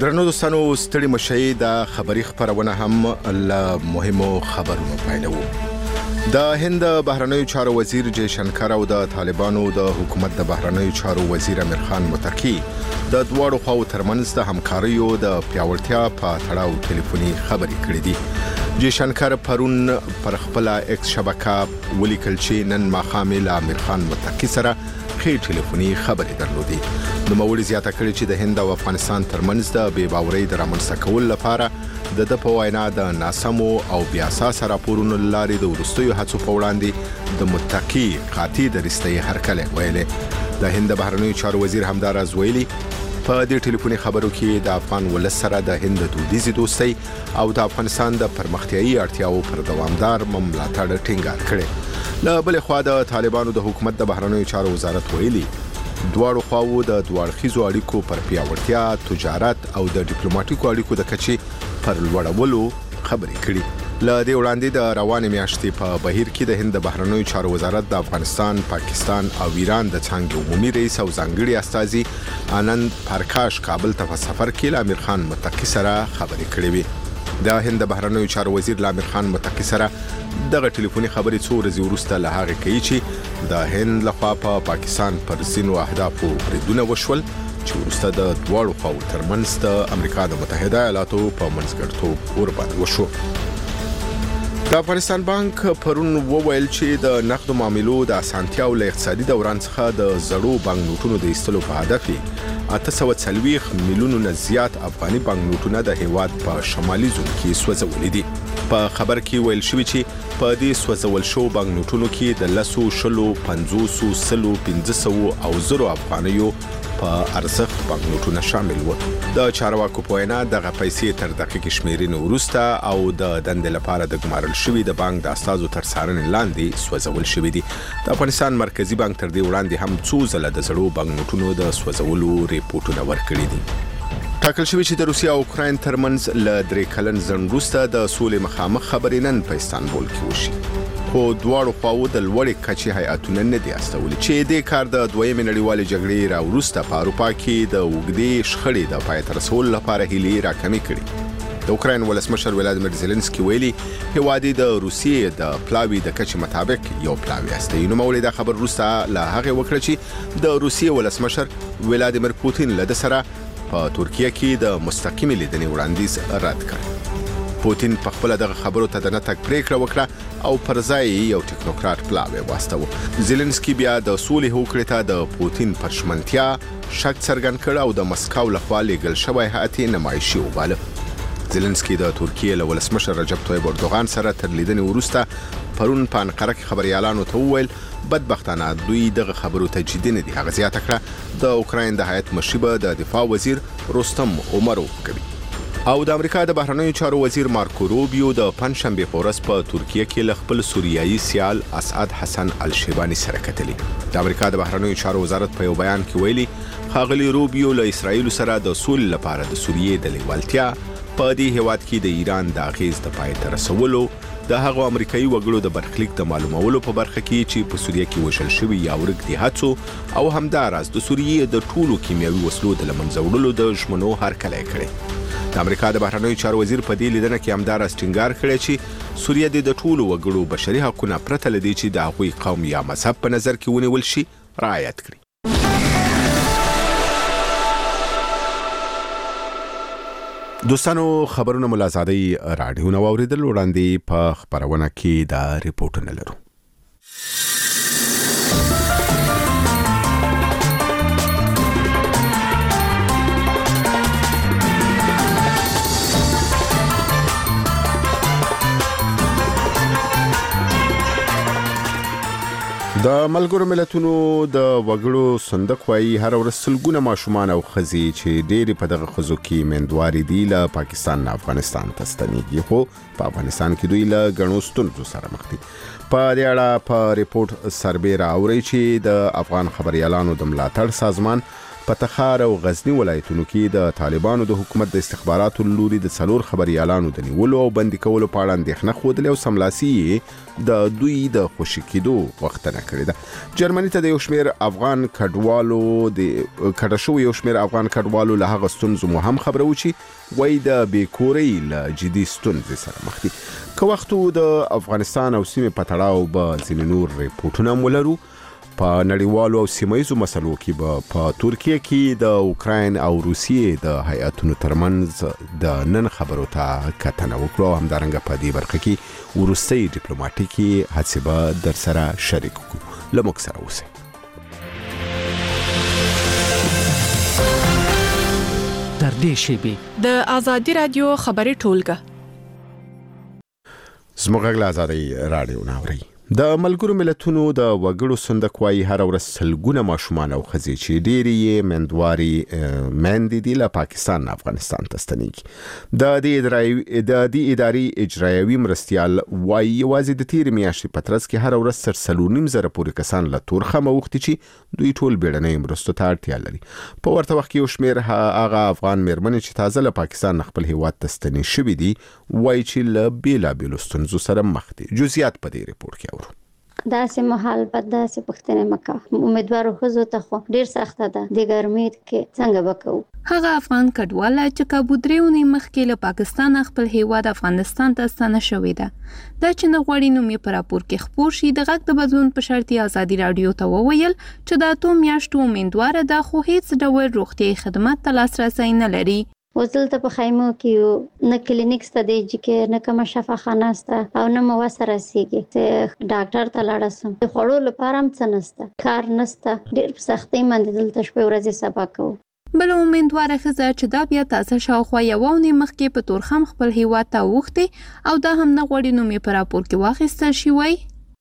درنو دوستانو ستړي مشي د خبري خبرونه هم له مهمو خبرونو پیلو. د هند بهرنیو چارو وزیر جے شنکر او د طالبانو د حکومت د بهرنیو چارو وزیر امیر خان متقی د دوړو خواو ترمنځ د همکاریو د پیاوړتیا په تړاو ټلیفوني خبري کړې دي. جے شنکر پرون پر خپل ایکس شبکه ولیکل چې نن ماښام له امیر خان متقی سره خې ټلیفوني خبري درلودي. نو مولي زیاته کړی چې د هند او افغانستان ترمنځ د بې باورۍ د رامنځته کولو لپاره د په وینا د ناسمو او بیا اساس راپورونو لاري د ورستیو هڅو په وړاندې د متقی قاطع درستۍ هرکله ویلې. د هند بهرنیو چارو وزیر همدار از ویلي په دې ټلیفوني خبرو کې د افغان ولس سره د هند دودیزي دوستۍ او د افغانستان د پرمختیایي اړتیاو پر دوامدار ملاتړ ټینګار کړي. له بل خوا د طالبانو د حکومت د بهرنیو چارو وزارت ویلي دواړو خواو د دوړخیزو اړیکو پر پیاوړتیا، تجارت او د ډیپلوماټیکو اړیکو د کچې پر لوړولو خبرې کړي. له دې وړاندې د روانې میاشتې په بهیر کې د هند بهرنیو چارو وزارت د افغانستان، پاکستان او ایران د څنګه عمومي رئیس او ځانګړي استازي آنند پرکاش کابل ته په سفر کې له امیر خان متقی سره خبرې کړې وي. د هند بهرنیو چارو وزیر له امیر خان متقی سره دغه ټلیفوني خبرې څو ورځې وروسته له هغه کوي چې د هند لخوا په پاکستان پر ځینو اهدافو بریدونه وشول چې وروسته د دواړو خواو ترمنځ د امریکا د متحده ایالاتو په منځګړیتوب ورباندې وشو. د افغانستان بانک پرون وویل چې د نقدو معاملو د اسانتیاو له اقتصادي دوران څخه د زړو بانک نوټونو د ایستلو په هدف 840 میلیونو زیات افغاني بانک نوټونه د هیواد په شمالي زون کې سوځولې دي. په خبر کې ویل شوی چې په دې سوځول شو بانک نوټونو کې د 150 او 0 افغانیو په ارزښت بانک نوټونه شامل وو. د چارواکو په وینا دغه پیسې تر دقیق شمیرنې وروسته او د دندې لپاره د ګمارل شوی د بانک د استازو تر څارنې لاندې سوځول شوی دي. د افغانستان مرکزی بانک تر دې وړاندې هم څو ځله د زړو بانک نوټونو د سوځولو ریپورتونه ورکړي دي. ټاکل شوی چې د روسیا او اوکراین ترمنځ ل 3 کلن ځنډ وروسته د سولې مخامخ خبرې نن په استانبول کې وشي. خو دواړو خواو د لوړې کچې هیئاتونه نه دي استولي چې د کار د دویمې نړیوالې جګړې راوروسته په اروپا کې د وګړي شخړې د پای ته رسولو لپاره هیلې راکمې کړې. د اوکراین ولسمشر ولادیمیر زيلنسکي ویلي هوادي د روسیې د پلاوی د کچې مطابق یو پلاوی استي. نو مولي دا خبر روسته له هغه وکړه چې د روسیې ولسمشر ولادیمیر پوتین له سره په ترکیه کې د مستقیم لیدنې وړاندیز رد کړ. پوتین په خپل دغه خبرو ته د نتک پریکړه وکړه او پر ځای یو ټیکنوکرات پلاوی واستو. زيلنسکي بیا د سولې هوکړې ته د پوتین پرشمنتیا شک څرګند کړ او د مسکو لخوا لګل شوی هاتي نمایشي وباله. زيلنسکي د ترکیه له ولسمشر رجب طيب اردوغان سره تر لیدنې وروسته پرون په انقره کې خبريالانو ته وویل بدبختانه دوی دغه خبرو ته جدي نه دي. هغه زیاته کړه د اوکراین د هیئت مشیبه د دفاع وزیر رستم عمروف کوي او د امریکا د بهرنیو چارو وزیر مارکو روبیو د پنځشنبه په ورځ په ترکیه کې ل خپل سوریایي سیال اسعد حسن الشیبانی سره کتلي. د امریکا د بهرنیو چارو وزارت په یو بیان کې ویلي ښاغلي روبیو له اسرایل سره د سولې لپاره د سوریې د لیوالتیا په دې هیواد کې د ایران د اغیز د پای ته رسولو د هغو امریکایي وګړو د برخلیک د معلومولو په برخه کې چې په سوریه کې وشل شوی یا ورګ دي هڅو او همداراز د سوریې د ټولو کیمیاوي وسلو د لمنځه وړلو د ژمنو هرکلی کړي. د امریکا د بهرنیو چارو وزیر په دې لیدنه کې همداراز ټینګار کړی چې سوریه د ټولو وګړو بشري حقوقو پرته لدی چې د هغوی قوم یا مذهب په نظر کې ونیول شي رعایت کړي. دوستانو خبرونه ملازادي رادیو نو اوریدل وړاندې په خبرونه کې دا ریپورتونه لرو. د ملګرو ملتونو د وګړو صندوق وايي هر ورځ سلګونه ماشومان او ښځې چې ډېری په دغه ښځو کې مندواري دي له پاکستان نه افغانستان ته ستنېږي خو په افغانستان کې دوی له غنو ستونزو سره مخ دي. په دې اړه په ریپورت سربېره اوري چې د افغان خبريالانو د ملاتړ سازمان په تخار او غزنی ولایتونو کې د طالبانو د حکومت د استخباراتو لوري د څلور خبريالانو د نیولو او بندي کولو په اړه اندېښنه خوده او سملاسي د دوی د خوشی کېدو وختنه کړې ده. جرمني ته د یو شمېر افغان کډوالو د کډه شو یو شمېر افغان کډوالو له هغه ستونزو مو هم خبرو چې وای د بیکوري له جدي ستونزې سره مخ دي. که وختو د افغانستان او سیمې په تړاو به ځینې نور ریپورټونه ولرو. په نړیوالو او سیمایي مسلو کې به په ترکیه کې د اوکراین او روسیې د هیئاتونو ترمنځ د نن خبرو ته کتنه وکړو. همدارنګه په دې برخه کې وروستۍ ډیپلوماټیکي هڅې به در سره شریک کړو. له موږ سره اوسئ. تر دې شیبې د آزادي رادیو خبري ټولګه زموږ غږ آزادي رادیو ناوري. د ملګرو ملتونو د وګړو صندوق وايي هر ورځ سلګونه ماشومان او ښځې چې ډېری یې مندواري دي له پاکستان افغانستان ته ستنېږي. د دې اداري اجرایوي مرستیال وايي یوازې د تیر میاشتې په ترڅ کې هر ورځ تر 3.5 پورې کسان له تورخم اوختي چې دوی ټول بیړنۍ مرستو ته اړتیا لري. په ورته وخت کې یو شمېر هغه افغان مېرمنې چې تازه له پاکستان خپل هیواد ته ستنې شوې دي وايي چې له بیلابیلو ستونزو سره مخ دي. جزئیات په دې ریپورت کې داسې محل بد داسې پښتنه مکه امیدوارو خزو ته خو ډیر سخته ده د ګرمۍ کې څنګه وکاو. هغه افغان کډواله چې کابودریونی مخکې له پاکستان خپل هیواد افغانستان ته ستنه شوې ده. دا چې نه غوړي نو می پر راپور کې خبر شي د غږ د بدلون په شرطي آزادي رادیو ته وویل چې د اتو میاشتو امیدوار ده خو هیڅ ډول روغتي خدمات ته لاسرسي نه لري. وزل ته په خیمو کې نه کلینیک ست دی چې نه کوم شفاخانه است او نه مو سره سیږي چې ډاکټر ته لاړسم د خړو لپاره هم څه نسته کار نسته ډېر سختي مند دلته شپه ورځې سبا کوو. بل امیدوار خزه چې دا بیا تاسو شاوخوا یوونی مخکې په تورخم خپل هیواد ته وخته او دا هم نه غوړي نو می پر راپور کې واخیستل شي وای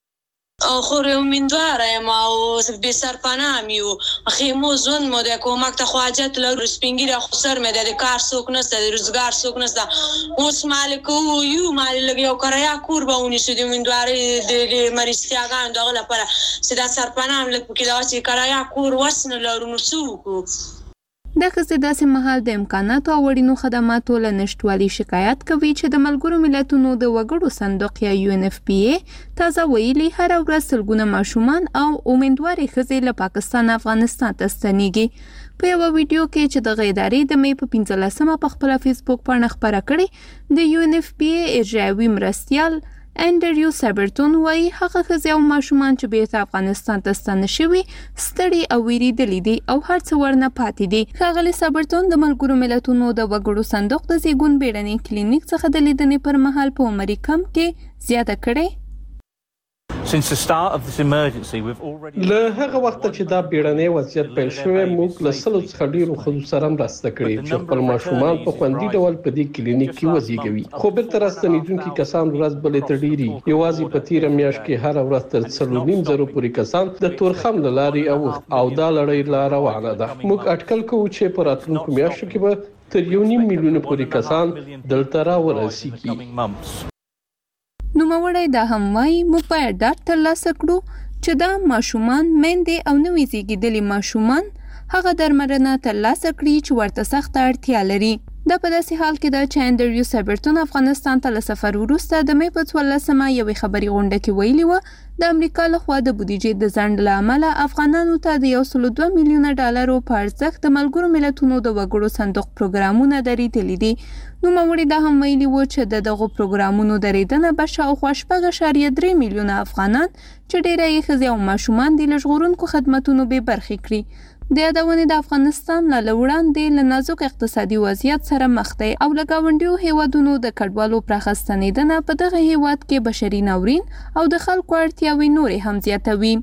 خو امیدواره یم او به سرپناه میو خیمو زون مو د کومک ته حاجت لرو سپینګیره خو سر مې د کار څوک نشته د روزګار څوک نشته اوس مالک یو مال لګي او کریا کور به ونی شو د امیدواري د مریستیاګان دغه لپاره چې دا سرپناه لکه کې دا چې کریا کور وسنه لرو نو څوک دا خزه داسې محل د امکاناتو او وړینو خدماتو له نشټوالي شکایت کوي چې د ملګرو ملتونو د وګړو صندوق یا UNFPA تازه ویلي هر ورځ سلګونه ماشومان او امیدواري خزې له پاکستان افغانستان ته ستنېږي. په یو ویډیو کې چې د غیداري د مې په 15مه په خپل فیسبوک باندې خبره کړې د UNFPA اجرایوي مرستیال انډریو سابرتون وايي هغه خزې او ماشومان چې بیرته افغانستان ته ستنه شوي ستړي او ویریدلي دي او هر څه ورنه پاتې دي. ښاغلي سابرتون د ملګرو ملتونو د وګړو صندوق د زیږون بیړني کلینیک څخه د لیدنې پر مهال په امریکا کې زیاته کړې. له هغه وخت چې دا بیړنی وضعیت پیل شوی موږ له سلو څخه ډیرو خلکو سره مرسته کړې چې خپل ماشومان په خوندي ډول په دې کلینیک کې وزیږوي. خو بیرته راستنیدونکي کسان ورځ بلې ته ډیري یوازې په تیر میاشت کې هر ورځ تر 3.5 پورې کسان د تورخم لاري او دا لړۍ لا روانه ده. موږ اټکل کوو چې په راتلونکو میاشتو کې به تر 1.5 میلیون پورې کسان دلته راورسیږي. نوموړی دا هم وایي موږ باید ډاډ ترلاسه کړو چې دا ماشومان میندې او نوي زیږیدلي ماشومان هغه درملنه ترلاسه کړي چې ورته سخته اړتیا لري. دا په داسې حال کې ده چې انډریو سابرتون افغانستان ته له سفر وروسته د مې په 14مه یوې خبري غونډه کې ویلي و د امریکا لخوا د بودیجې د ځنډ له امله افغانانو ته د $102 میلیون په ارزښت د ملګرو ملتونو د وګړو صندوق پروګرامونه درېدلي دي. نوموړي دا هم ویلي و چې د دغو پروګرامونو درېدنه به شاوخوا 4.3 میلیونه افغانان چې ډېری یې ښځې او ماشومان دي له ژغورونکو خدمتونو بې برخې کړي. د یادونې د افغانستان له وړاندې له نازک اقتصادي وضعیت سره مخ دی او له ګاونډیو هیوادونو د کډوالو پراخه ستنېدنه په دغه هیواد کې بشري ناورین او د خلکو اړتیاوې نورې هم زیاتوي.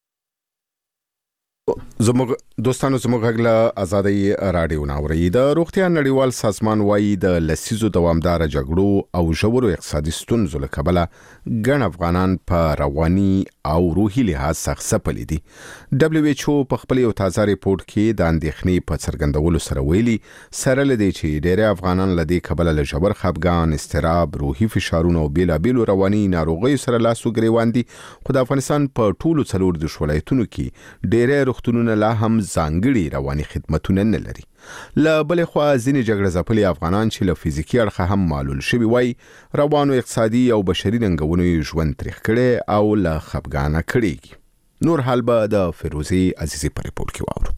زموږ دوستانو زموږ غږ آزادي رادیو ناوري د روغتیا نړیوال سازمان وايي د لسیزو دوامدار جګړو او ژورو اقتصادي ستونزو له کبله ګڼ افغانان په رواني او روحي لحاظ سخت ځپلي دي. WHO په خپل یو تازه ریپورت کې د اندېښنې په څرګندولو سره ویلي سره لدی چې ډېری افغانان له دې کبله له ژور خفګان، اضطراب، روحي فشارونو او بیلابیلو رواني ناروغیو سره لاس و ګریوان دي. خو د افغانستان په ټولو 4 ولایتونو کې ډېری روغتونونه لا هم ځانګړي رواني خدماتونه نه لري. له بل خوا ځینې جګړه ځپلي افغانان چې له فزیکي اړخه هم معلول شوي وای روانو اقتصادي او بشري ننګونو ژوند تریخ کړي او له خفګانه کړي. نور حال به د فیروزي عزیزي په ریپورت کې واورو.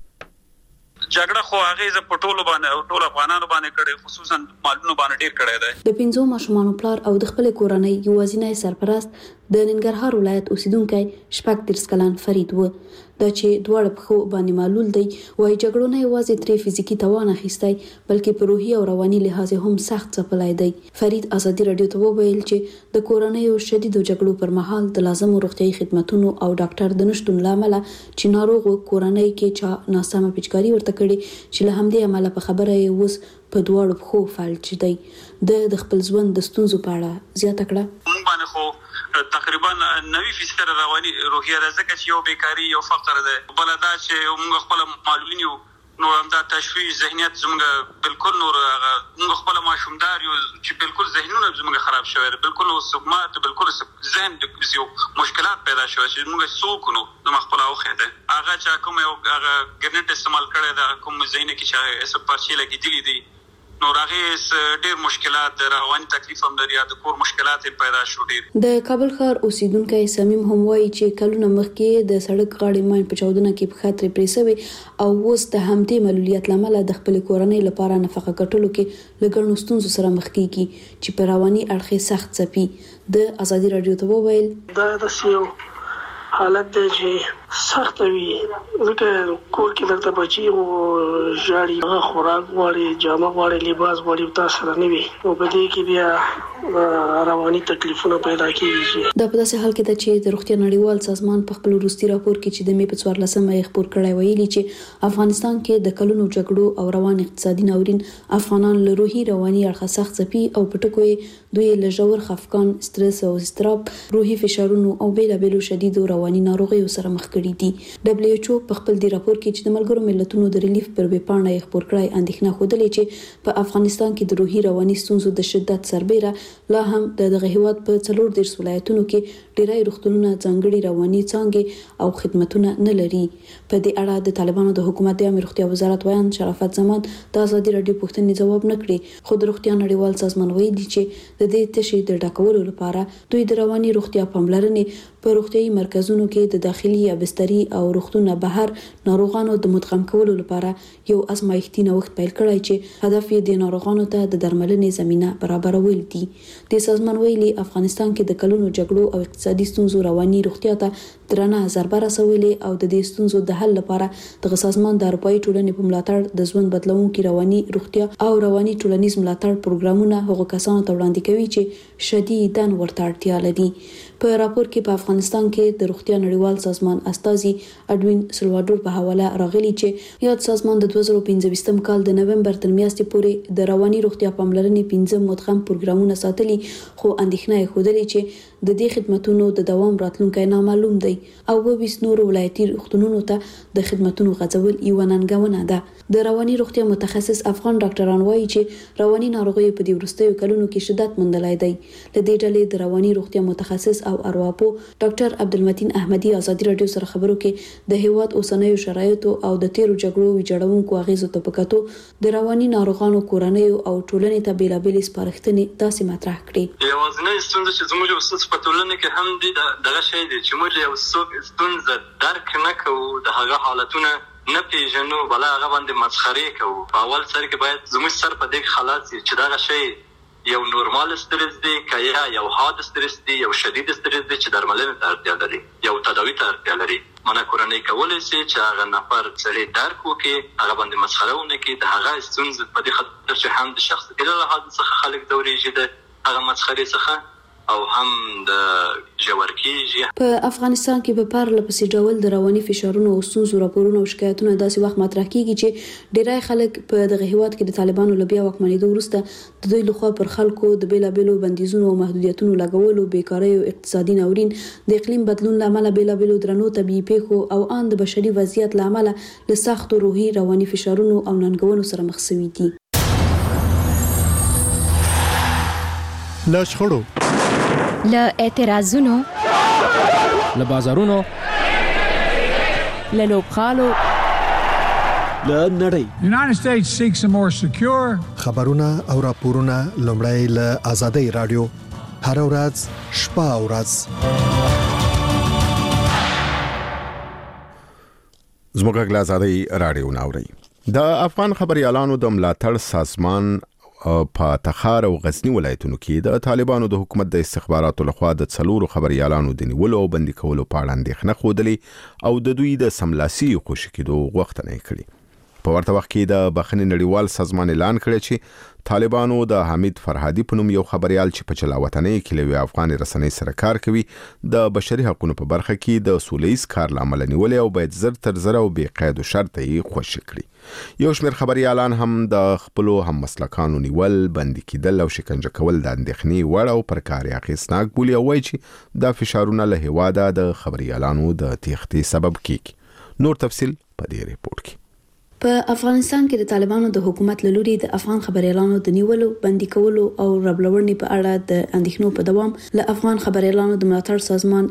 جګړه خو هغه ز پټولو باندې ټول افغانانو باندې کړي خصوصا مالونو باندې ډیر کړي دی. د 5 ماشومان پلار او د خپل کورنۍ یوازینی سرپرست د ننګرهار ولایت اوسیدونکو شپږ 30 کلن فرید و. دا چې دوړ په خو باندې معلول دی وای جګړو نه یوازې تری فزیکی توان اخیستای بلکې په روحي او رواني لحاظ هم سخت ځپلای دی. فرید ازادي رادیو ته وویل چې د کورنۍ او شدید جګړو پر مهال د لازم روغتيایي خدماتونو او ډاکټر د نشټون لامل چې ناروغ کورنۍ کې چا ناسمه پچکاری ورته کړي چې له همدې عمله په خبره یې وس په دوړ په خو فالچ دی د خپل ژوند د ستونزو په اړه زیاته کړه. مونږ باندې خو تقریبا 90% رواني روحیه راځي چې یو بیکاری یو فقر ده بل دا چې موږ خپل معلولین یو نو هم دا تشویش ذهنیت زموږ بالکل نور موږ خپل ماشومدار یو چې بالکل ذهنونه زموږ خراب شوی بالکل سقمات بالکل ذهن د یو مشکلات پیدا شوی چې موږ سوکونو د خپل اوخه ده هغه چې کوم یو هغه ګرنټ استعمال کړی دا کوم ذهن کې چې اس پرچې لګیدلې دي نو راغې ډېر مشکلات رواني تکلیف هم لري د کور مشکلات پیدا شو ډېر. د کابل ښار اوسیدونکو صمیم هم وایي چې کلونه مخکې د سړک غاړې ماین په چاودنه کې په خاطر پریسوي او اوس د همدې معلولیت لامل د خپل کورنۍ لپاره نفقه کټلو کې لګړنو ستونزو سره مخ کیږي چې په رواني اړخ سخت ځپي. د ازادي رادیو ته وویل دا د سیو حالت دی چې سخت وي ځکه کور کې درته بچي او ژاړي خوراک غواړي جامه غواړي لباس غواړي تاسو نه وي او په دې کې بیا رواني تکلیفونه پیدا کیږي. دا په داسې حال کې ده چې د روغتیا نړیوال سازمان په خپل وروستي راپور کې چې د می په 14مه یې خبر کړی ویلي چې افغانستان کې د کلونو جګړو او روان اقتصادي ناورین افغانان له روحي رواني اړخ سخت ځپي او په ټکو دوی له ژور خفقان سترس او اضطراب روحي فشارونو او بیلابېلو شدیدو رواني ناروغیو سره مخ کړي دي. WHO په خپل دی راپور کې چې د ملګرو ملتونو د ریلیف پر ویبپاڼه یې خبر کړی اندېښنه خوده چې په افغانستان کې د روحي رواني ستونزو د شدت سربېره لا هم دغه هیواد په 14 ولایتونو کې ډیری روغتونونه ځانګړي رواني څانګې او خدماتونه نه لري. په دې اړه د طالبانو د حکومت د امر روغتیا وزارت ویان شرافت زمان د ازادي رادیو پوښتنې جواب نه کړی خو د روغتیا نړیوال سازمان ویلي چې د دې تشې د ډاکولو لپاره دوی د رواني روغتیا پاملرنې په روغتيایي مرکزونو کې د داخلي یا بستري او روغتونه بهر ناروغانو د مدغم کولو لپاره یو ازمایښتي نوښت پیل کړی چې هدف یې د ناروغانو ته د درملنې زمينه برابرول دي. د سازمان ویلي افغانستان کې د کلونو جګړو او اقتصادي ستونزو رواني روغتیا ته درنه ضربه رسولې او د دې ستونزو د حل لپاره د سازمان د اروپאי ټولنې په ملاتړ د ژوند بدلونکو رواني روغتیا او رواني ټولنیز ملاتړ پروګرامونه هغو کسانو ته وړاندې کوي چې شدیداً ورته اړتیا لري. په راپور کې په افغانستان کې د روغتیا نړیوال سازمان استازي اډوین سلوادور په حواله راغلي چې یاد سازمان د 2015 کال د نومبر تر میاشتې پورې د رواني روغتیا پاملرنې 15 مدغم پروګرامونه ساتلي خو اندېښنه یې خوده چې د دې خدماتونو د دوام راتلونکي نامعلوم دی او 20 نور ولایتي روغتونونو ته د خدماتونو غځول یو ننګونه ده. د رواني روغتیا متخصص افغان ډاکټران وایي چې رواني ناروغیو په دې وروستیو کلونو کې شدت موندلای دی. له دې ډلې د رواني روغتیا متخصص او ارواپو ډاکټر عبدالمتین احمدي ازادي رادیو سره خبرو کې د هیواد اوسنیو شرایطو او د تیرو جګړو ویجاړونکو اغیزو ته پکاتو د رواني ناروغانو کورنیو او ټولنې ته بیلابېل سپارښتنې داسې مطرح کړې. یوازینی ستونزه چې زموږ اوسه په ټولنه کې هم دي دغه شی دی چې موږ یو څوک ستونزه درک نه کوو د هغه حالتونه نه پیژنو بل هغه باندې مسخره کوو. په اول سر کې باید زموږ سر په دې خلاص چې دغه شی یو نورمال سترس دی کیا یو حاد سترس دی یو شدید سترس دی چې درملنه ته اړتیا لري یو تداوی ته اړتیا لري. منه کورنۍ کولای شي چې هغه نفر سړي درک وکړي هغه باندې مسخره ونه کړي د هغه ستونزې په دې خاطر چې هم د شخصیت له لحاظ څخه خلک دوريږي د هغه مسخره څخه او هم د جوړکیږي. په افغانستان کې په پارله پسې ډول د رواني فشارونو او ستونزو راپورونه او شکایتونه داسې وخت مطرح کیږي چې ډیری خلک په دغه هیواد کې د طالبانو له بیا واکمنېدو وروسته د دوی لخوا پر خلکو د بیلابېلو بندیزونو او محدودیتونو لګولو بیکارۍ او اقتصادي ناورین د اقلیم بدلون لامل بیلابېلو درنو طبيعي پیښو او ان د بشري وضعیت لامل له سختو روحي رواني فشارونو او ننګونو سره مخ شوي دي. له شخړو له اعتراضونو له بازارونو له لوبخالو له نړۍ. United States seeks a more secure خبرونه او راپورونه لومړی له آزادۍ رادیو هر ورځ شپه او ورځ. زموږ غږ آزادۍ رادیو ناوړي. د افغان خبريالانو د ملاتړ سازمان په تخار او غزنی ولایتونو کې د طالبانو د حکومت د استخباراتو لخوا د څلورو خبريالانو د نیولو او بندي کولو په اړه اندېښنه خوده او د دوی د سملاسي خوشی کېدو غوښتنه کړې. په ورته وخت کې د بخښنې نړیوال سازمان اعلان کړی چې طالبانو د حمید فرهادي په نوم یو خبريال چې په چلاوطنۍ کې له افغان رسنۍ سره کار کوي د بشري حقوقو په برخه کې د سولېز کار لامل نیولې او باید زر تر زر او بې قید شرط یې خوشی کړي. یو شمېر خبريالان هم د خپل هم مسلکانو نیول، بندي کېدل او شکنجه کول د اندېښنې وړ او پر کار اخیستناک بولي او وایي چې دا فشارونه له هواده د خبريالانو د تېښتې سبب کیږي. نور تفصیل په دې ریپورت کې. په افغانستان کې د طالبانو د حکومت له لوري د افغان خبريالانو د نیولو، بندي کولو او ربړونې په اړه د اندېښنو په دوام له افغان خبريالانو د ملاتړ سازمان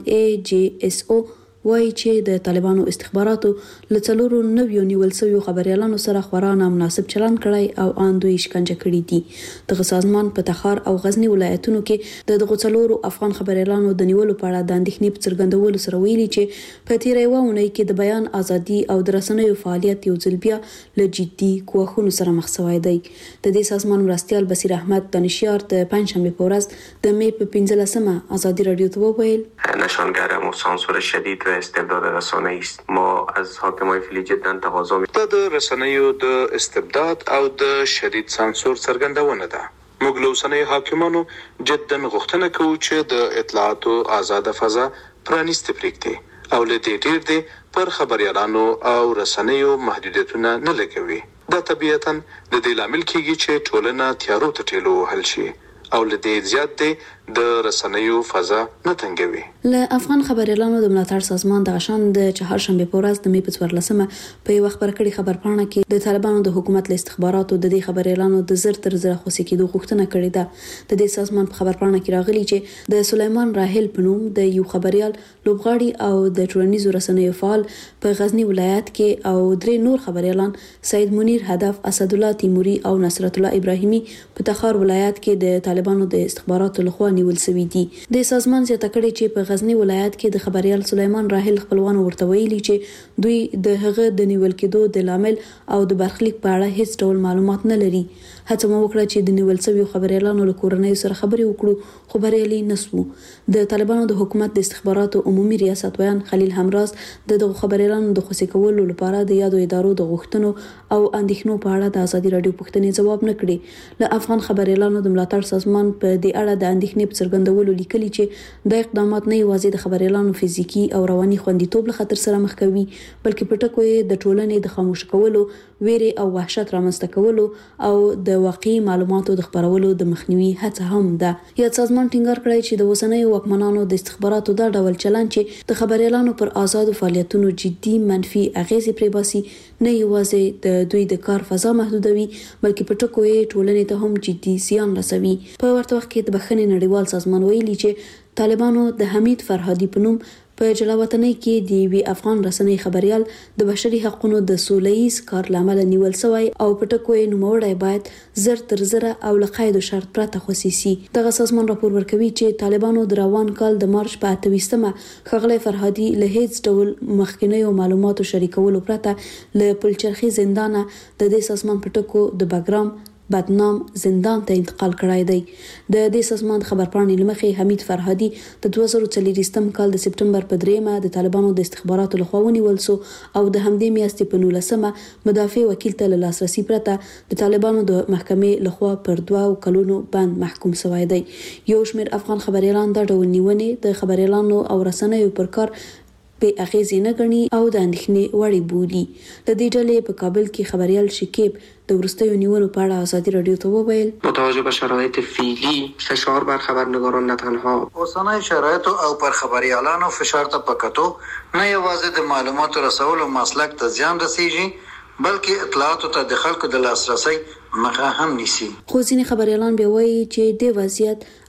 AJSO وایي چې د طالبانو استخباراتو له څلورو نویو نیول شویو خبريالانو سره خورا نامناسب چلند کړی او ان دوی شکنجه کړي دي. دغه سازمان په تخار او غزنی ولایتونو کې د څلورو افغان خبريالانو د نیولو په اړه د اندېښنې په څرګندولو سره ویلي چې په تیرې وونه کې د بیان ازادي او د رسنیو فعالیت یو ځل بیا له جدي کوښښونو سره مخ شوی دی. د دې سازمان مرستیال بصیر احمد دانشیار د پنځشنبه په ورځ د می په 15مه آزادی رادیو ته وویل نشانگر سانسور شدید و استبداد رسانه‌ای است. ما از حاکمان فعلی جدا تقاضا می‌کنیم د رسنیو د استبداد او د شدید سانسور څرګندونه ده. موږ له اوسنیو حاکمانو جدا غوښتنه کوو چې د اطلاعاتو آزاد فضا پرانیسته پرېږدي او له دې ډیر دي پر خبريالانو او رسنیو محدودیتونه نه لګوي. دا طبيعتاً د دې لامل کیږي چې ټولنه تیارو ته ټیلو حل شي او له دې زیات دی د رسنیو فضا نه تنګوي. له افغان خبريالانو د ملاتړ سازمان د غشن د چهارشنبه په ورځ د می په 14مه په یو خبرکړی خبرپاڼه کې د طالبانو د حکومت له استخباراتو د دې خبريالانو د زر تر زر خوشی کېدو غوښتنه کړې ده. د دې سازمان په خبرپاڼه کې راغلي چې د سلیمان راهل په نوم د یو خبريال لوبغاړي او د ټولنیزو رسنیو فعال په غزنی ولایت کې او درې نور خبريالان سید منیر هدف، اسد الله تیموري او نصرت الله ابراهیمي په تخار ولایت کې د طالبانو د استخباراتو لخوا نیول شوی دي. د سازمان زیاته کړي چې په غزنی ولایت کې د خبريال سلیمان راهل خپلوان ورته ویلي چې دوی د هغه د نیول کېدو د لامل او د برخلیک په اړه هیڅ ډول معلومات نه لري. هڅه مو وکړه چې د نیول شویو خبريالانو له کورنۍ سره خبرې وکړو خو بریالي نسو. د طالبانو د حکومت د استخباراتو عمومي ریاست ویان خلیل همراز دغه خبريالانو د خوشی کولو لپاره د یادو ادارو د غوښتنو او اندېښنو په اړه د ازادي رادیو پوښتنې ځواب نه کړي. له افغان خبريالانو د ملاتړ سازمان په دې اړه د اندېښنې په څرګندولو لیکلي چې د اقدامات نه یوازې د خبريالانو فزیکی او رواني خوندیتوب له خطر سره مخ کوي بلکې په ټکو د ټولنې د خاموش کولو، ویره او وحشت رامنځته کولو او د واقعي معلوماتو د خبرولو د مخنیوي هڅه هم ده. یاد سازمان ټینګار کړی چې د وسنیو واکمنانو د استخباراتو دا ډول چلند چې د خبريالانو پر آزادو فعالیتونو جدي منفي اغیزې پرې باسي نه یوازې د دوی د کار فضا محدودوي بلکې په ټکو ټولنې ته هم جدي زیان رسوي. په ورته وخت کې د بخښنې نړیوال سازمان ویلي چې طالبانو د حمید فرهادي په نوم په جلاوطنۍ کې د وی افغان رسنۍ خبريال د بشري حقوقو د سولېز کار لامل نیول شوی او په ټکو نوموړی باید زر تر زر او لقید شرط پرته خصيصي. دغه سازمان راپور ورکوي چې طالبانو د روان کال د مارچ په 28مه خغلی فرهادي له هیڅ ډول مخکینیو معلوماتو شریکولو پرته له پلچرخي زندان د دې سازمان په ټکو د بګرام بدنام زندان ته انتقال کړای دی. د دې سازمان خبرپاڼې لمخې حمید فرهادي د 2023م کال د سپټمبر په 3مه د طالبانو د استخباراتو لخوا ونیول شو او د همدې میاشتې په 19مه مدافع وکیل ته لاسرسي پرته د طالبانو د محکمې لخوا پر 2 کلونو بند محکوم شوی دی. یو شمېر افغان خبريالان د ډول نیونې د خبريالانو او رسنیو پر کار په اغیزې نه غني او د اندېښنې وړي بولي. د دې ډلې په کابل کې خبريال شکیب د ورستیو نیولو په اړه آزادي رادیو ته وویل با توجه به شرایط فعلی فشار بر خبرنگاران نه تنها اوسنۍ شرایط او پر خبريالانو فشار ته پکتو نه یوازې د معلوماتو رسولو مسلک ته زیان رسیږي بلکې اطلاعاتو ته د خلکو د لاسرسي مخه هم نیسي. خو ځینې خبريالان به وایي چې د وضعیت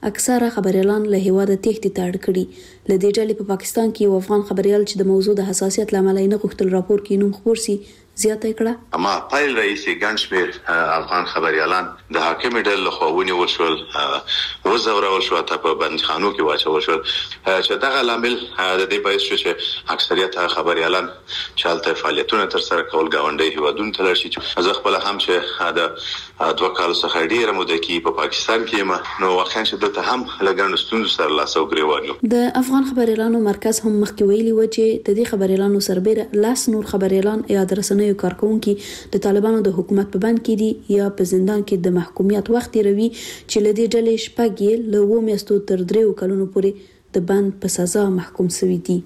اکثره خبريالان له هیواده تېښتې ته اړ کړي. له دې ډلې په پاکستان کې یو افغان خبريال چې د موضوع د حساسیت لامل نه غوښتل راپور کې نوم خبر سي زیاته کړه. اما پایل رئیس ګنشمیر افغان خبريالان د حاکم ډلې خو ونیول شول وزورول شو ته په بندخانو کې واچول شول چې دغه لامل د دې باعث شو چې اکثریت خبريالان چالتہ فعالیتونه تر سره کول غونډې هیوادونو ته لري چې زه خپل هم چې د دوه کال څخه ډیره موده کې په پاکستان کې نو واقعا چې دلته هم لګڼ ستونزو سره لاس او ګریوان. د افغان خبريالانو مرکز هم مخکې ویلي و چې د دې خبريالانو سربېره لاس نور خبريالان یا درسنیو کارکونکي د طالبانو د حکومت په بند کې دي یا په زندان کې د محکومیت وخت روي چې لدې ډلې شپږ له 2 میاشتو تر 3 کلونو پورې د بند په سزا محکوم شوي دي.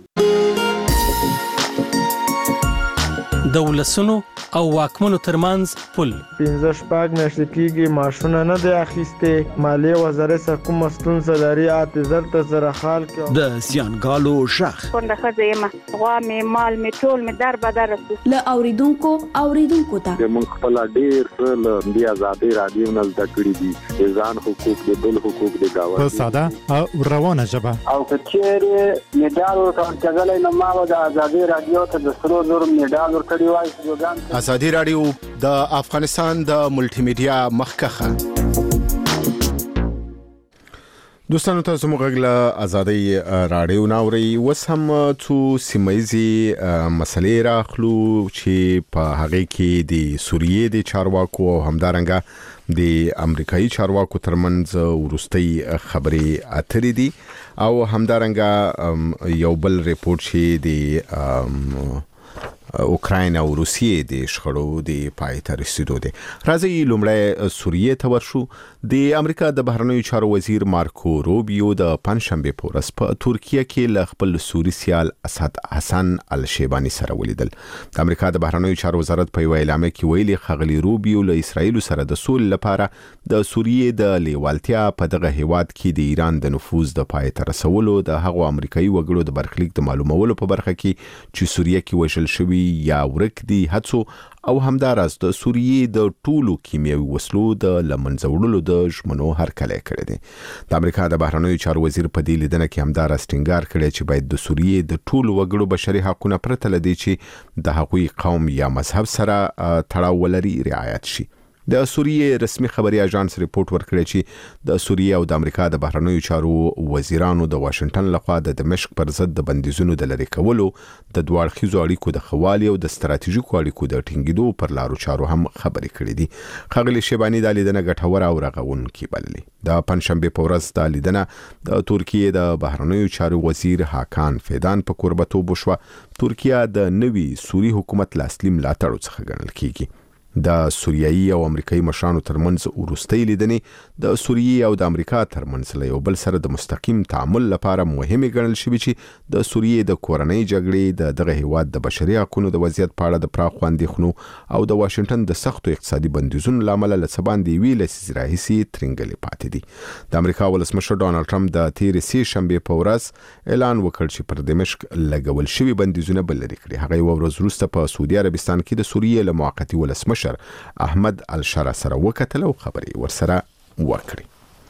د ولسونو او واکمنو ترمنځ پل 15 میاشتې کېږي معاشونه نه دی اخیسته. مالیه وزارت څخه کوم ستونزه لري اعتذار ته زره حال کې د زیانګالو شخ څنګه خځه ما غوا می مال می ټول می در بدر له اوریدونکو ته موږ خپل ډیر له دی آزادي رادیو نه زده کړی دي ځان حقوق د بل حقوق د گاوه په ساده او روانه ژبه او کچېره میډال ورکړل کېدل نه ما د آزادي رادیو ته د سرو زر میډال ورکړی وای. ازادي رادیو د افغانستان د ملټي میډیا مخکخه. دوستانو تاسو موږ له ازادي رادیو ناوړي وس هم څو سیمایي مسلې راخلو چې په هغه کې د سوریې د چارواکو او همدارنګه د امریکایي چارواکو ترمنځ ورستۍ خبرې اترې دي او همدارنګه یو بل ریپورت چې د اوکراین او روسیې د شخړو د پای ته رسیدو دي. راځي لومړی سوریې ته ورشو. د امریکا د بهرنیو چارو وزیر مارکو روبیو د پنځشنبه په ورځ په ترکیه کې ل خپل سوري سیال اسد حسن الشیبانی سره ولیدل. د امریکا د بهرنیو چارو وزارت په اعلامیه کې ویلي خغلی روبیو له اسرایل سره د سولې لپاره د سوریې د لیوالتیا په دغه هیواد کې د ایران د نفوذ د پای ته رسولو د هغو امریکایي وګړو د برخلیک د معلومولو په برخه کې چې سوریه کې وژل شوی یا ورک دي هڅو او همدارس د سوریې د ټولو کیمیاوي وسلو د لمنځوړلو د ژمنو هرکلی کړی دی. د امریکا د بهرنیو چارو وزیر په دې لیدنه کې همدارس ټینګار کړی چې باید د سوریې د ټولو وګړو بشري حقوقونه پرته له دې چې د هغوی قوم یا مذهب سره تړاو ولري رعایت شي. د سوریې رسمي خبري اژانس ریپورت ورکړی چې د سوریې او د امریکا د بهرنیو چارو وزیرانو د واشنگټن لخوا د دمشق پر ضد د بندیزونو د لری کولو د دوه اړخیزو اړیکو د خوالي او د ستراتیژیکو اړیکو د ټینګېدو پر لارو چارو هم خبرې کړې دي. خغلی شیبانی د لیدنه ګټوره او رغونکې بللې. د پنځشنبه په ورځ د لیدنه د ترکیې د بهرنیو چارو وزیر هاکان فیدان په قربتوب وشوه. ترکیه د نوي سوري حکومت لاسلیم لاتړو څخه ګڼل کیږي. د سوریایي او امریکایي مشرانو ترمنځ ورستۍ لیدنې د سوریې او د امریکا ترمنځ له یو بل سره د مستقیم تعامل لپاره مهمه ګڼل شوې چې د سوریې د کورنۍ جګړې د دغه هیواد د بشري حقوقو د وضعیت په اړه د پراخو اندېښنو او د واشنگټن د سختو اقتصادي بندیزونو لامل له سباندې وی لسیز راهیسي ترنګلې پاتې دي. د امریکا ولسمشر ډونالد ټرمپ د تیرې سې شنبه په ورځ اعلان وکړ چې پر دمشق لګول شوی بندیزونه بل لري کړي. هغه یو ورځ وروسته په سعودي عربستان کې د سوریې له موقتی ولسمشر احمد الشرا سره وکتل او خبرې ورسره وکړي.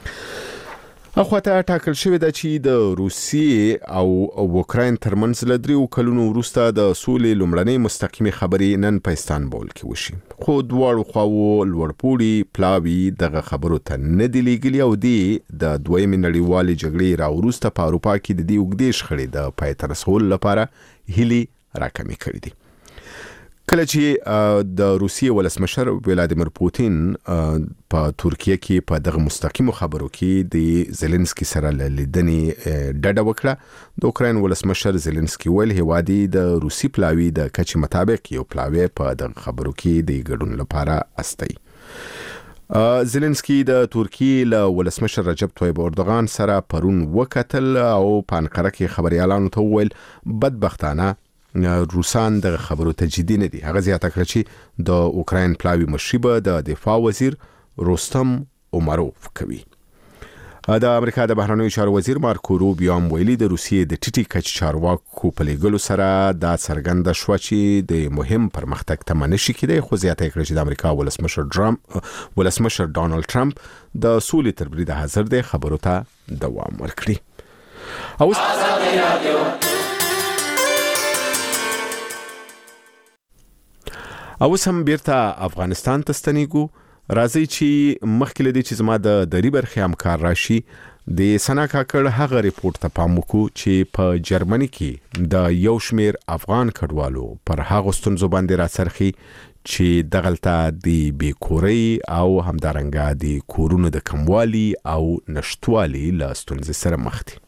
اخواته ټاکل شوې ده چې د روسیې او اوکراین ترمنځ له 3 کلونو وروسته د سولې لومړنۍ مستقیمه خبرې نن په استانبول کې وشي. خو دواړو خواو لوړپوړي پلاوي دغه خبرو ته نه دی لیږلي او د دویمې نړیوالې جګړې راوروسته په اروپا کې د دې اوږدې شخړې د پای ته رسولو لپاره هیلې راکمې کړې دي. کله چې د روسیې ولسمشر ولادیمیر پوتین په ترکیه کې په دغه مستقیمو خبرو کې د زيلنسکي سره لیدنې ډډه وکړه، د اوکراین ولسمشر زيلنسکي ویل هیوادي د روسي پلاوی د کچې مطابق یو پلاوی په دغه خبرو کې د ګډون لپاره استي. زيلنسکي د ترکیې له ولسمشر رجب طیب اردوغان سره پرون وکتل او په انقره کې خبريالانو ته ویل بدبختانه روسان د خبرو ته جدي نه دي. هغه زیاته کړ چې د اوکراین پلاوی مشربه د دفاع وزیر روستم اوماروف کوي. د امریکا د بهرنیو چارو وزیر مارکو روبیو هم ویلي د روسیې د ټیټي کچ چارواکو په لګلو سره دا څرګنده شو چې د مهم پرمختګ تمه نشي کېدای، خو زیاته کړی چې د امریکا ولسمشر ډانلډ ټرمپ د سولې تر بریده حاضر دی خبرو ته دوام ورکړي. اوس هم بیرته افغانستان ته ستنیږو. راځي چې مخکې لدی چې زما د دری برخه همکار راشي د سنا کاکړ هغه ریپورت ته پام وکړو چې په جرمني کې د یو شمیر افغان کډوالو پر هغه ستونزو باندې راڅرخي چې دغلته د بیکوري او همدارنګه د کورونو د کموالي او نشټوالي له ستونزې سره مخ دي.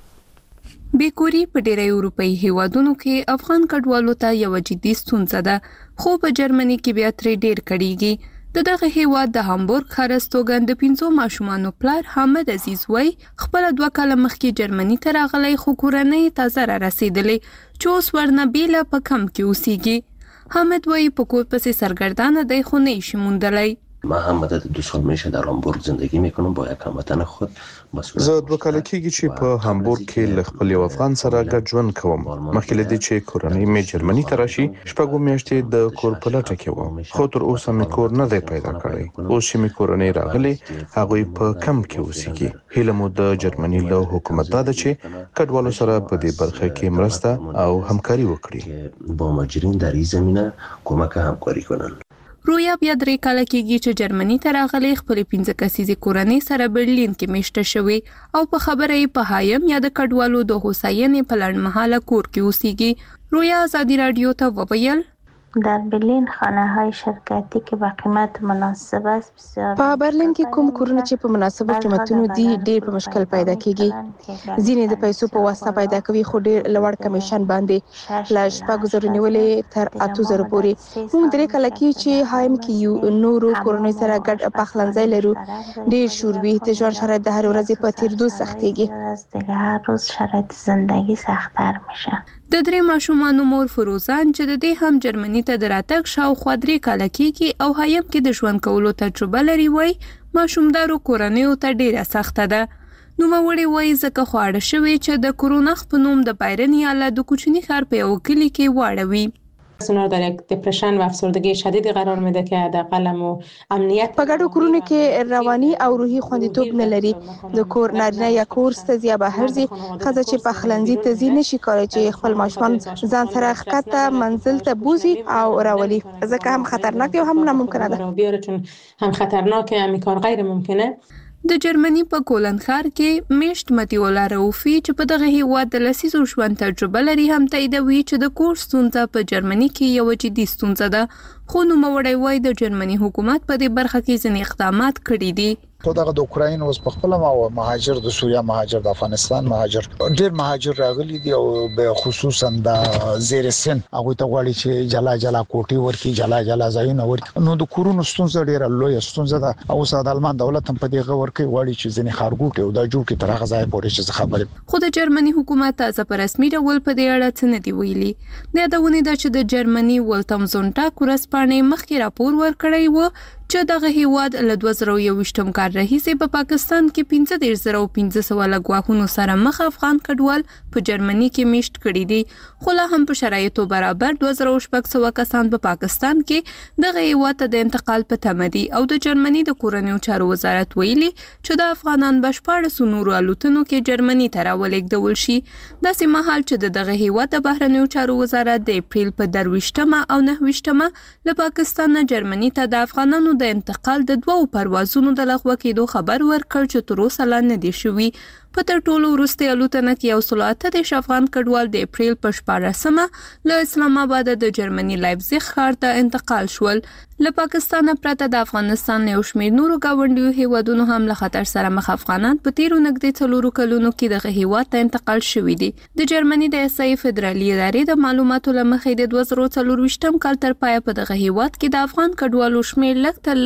بیکوري په ډېرې اروپאי هیوادونو کې افغان کډوالو ته یو جدي ستونزه ده، خو په جرمني کې بیا ترې ډېر کړيږي. دغه هیواد د هامبورګ خرستوګن د 5 ماشومانو پلار حامد عزیز وای خپل 2 کال مخکې جرمني ته راغلی، خو کورنۍ تازه را رسیدلې چې اوس ورنه بیله په کم کې اوسېږي. حامد وای په کور پسې سرگردانه دی، خو نشي موندلی. ما هم مدت 2 سال میشه در هامبورگ زندگی میکنم با اقامتن خود. زه 2 کال کېږي چې په هامبورګ کې خپل یو افغان سره ګډ ژوند کوم. مخکې له دې چې کورنۍ مې جرمني ته راشي 6 میاشتې د کور په لټه کې وم، خو تر اوسه مې کور نه دی پیدا کړی. اوس چې مې کورنۍ راغلي هغه په کم کې اوسېږي. هیله مو د جرمني له حکومت دا ده چې کډوالو سره په دې برخه کې مرسته او همکاري وکړي، با مهاجرین در این زمینه کمک همکاری کنن. رویا بیا 3 کال کېږي چې جرمني ته راغلی، خپل 15 کسیزې کورنۍ سره برلین کې میشته شوی او په خبره یې په هایم یا د کډوالو د هوساینې په لړمحاله کور کې اوسېږي. رویا ازادي رادیو ته وویل در برلین خانه‌های شرکتی که با قیمت مناسب است بسیار. په برلین کې کوم کورونه چې په مناسبو قیمتونو دي ډېر په مشکل پیدا کیږي. ځینې د پیسو په واسطه پیدا کوي، خو ډېر لوړ کمیشن باندې لا 6,000 نیولې تر 8,000 پورې. موږ 3 کال کې چې هایم کې یو نورو کورونو سره ګډ پخلنځای لرو، ډېر شوربي د ژوند شرایط د هر ورځې په تیرېدو سختېږي. هر روز شرایط زندگی سخت‌تر میشه. د 3 ماشومانو مور فروزان چې د دې هم جرمني ته د راتګ شاوخوا 3 کال کېږي او هایم کې د ژوند کولو تجربه لري، وای ماشومدارو کورنیو ته ډیره سخته ده. نوموړی وای ځکه خواړه شوی چې د کورونخ په نوم د بایرن ایالت د کوچني ښار په یو کلی کې واړوي. اونا در یک دپرشن و افسردگی شدیدی قرار میده که حداقل امنیت په ګډو کورونو کې رواني او روحي خوندیتوب نه لري. د کور نارینه یا کورس ته ځي بهر ځي، ښځه چې په خلنځي ته ځي نشي کولای چې خپل ماشومان ځان سره ښکته منزل ته بوزي او راولي، ځکه هم خطرناک او هم ناممکنه ده. بیاره چون هم خطرناکه، هم کار غیر ممکنه. د جرمني په کولن ښار کې میشت متیولا روفي چې په دغه هیواد د لسیزو ژوند تجربه لري هم تاییدوي چې د کور ستونزه په جرمني کې یو جدي ستونزه ده، خو نوموړی وایي د جرمني حکومت په دې برخه کې ځینې اقدامات کړي دي. خو دغه د اوکراین اوس په خپل مهاجر د سوریه مهاجر د افغانستان مهاجر ډیر مهاجر راغلي دي او به خصوصا د زیر سن هغه ته غواړي چې جلا کوټي ورکی جلا ځایونه ورکی. نو د کورونو ستونزه ډیره لوی ستونزه ده او د المان دولت هم په دې غوړ کې غواړي چې ځنې خارګوټي او د جوړ کې تر هغه ځای پورې چې خبره. خو د جرمني حکومت تازه په رسمي ډول په دې اړه څه نه دی ویلي. د یادونه ده چې د جرمني ولتمزونټا ورځپاڼې مخکې راپور ورکړی و چې دغه هیواد له 2021 کال راهیسې په پاکستان کې 15,500 لګواهونو سره مخ افغان کډوال په جرمني کې میشت کړي دي، خو لا هم په شرایطو برابر 2,600 کسان په پاکستان کې دغه هیواد ته د انتقال په تمه دي او د جرمني د کورنیو چارو وزارت ویلي چې د افغانان بشپړ نورو الوتنو کې جرمني ته راولېږدول شي. داسې مهال چې دغه هیواد د بهرنیو چارو وزارت د اپریل په 23 او 29 له پاکستان نه جرمني ته د افغانانو د انتقال د 2 پروازونو د لغوه کېدو خبر ورکړ چې تر اوسه لا نه دی شوی. په تر ټولو وروستۍ الوتنه کې 138 افغان کډوال د اپریل په 14 له اسلام آباد د جرمني لایپزیګ ښار ته انتقال شول. له پاکستان پرته د افغانستان یو شمېر نورو گاونډیو هیوادونو هم له خطر سره مخ افغانان په تیرو نږدې 4 کلونو کې دغه هیواد ته انتقال شوي دي. د جرمني د اسای فدرالي ادارې د معلوماتو له مخې د 2024 کال تر پایه په دغه هیواد کې د افغان کډوالو شمېر لږ تر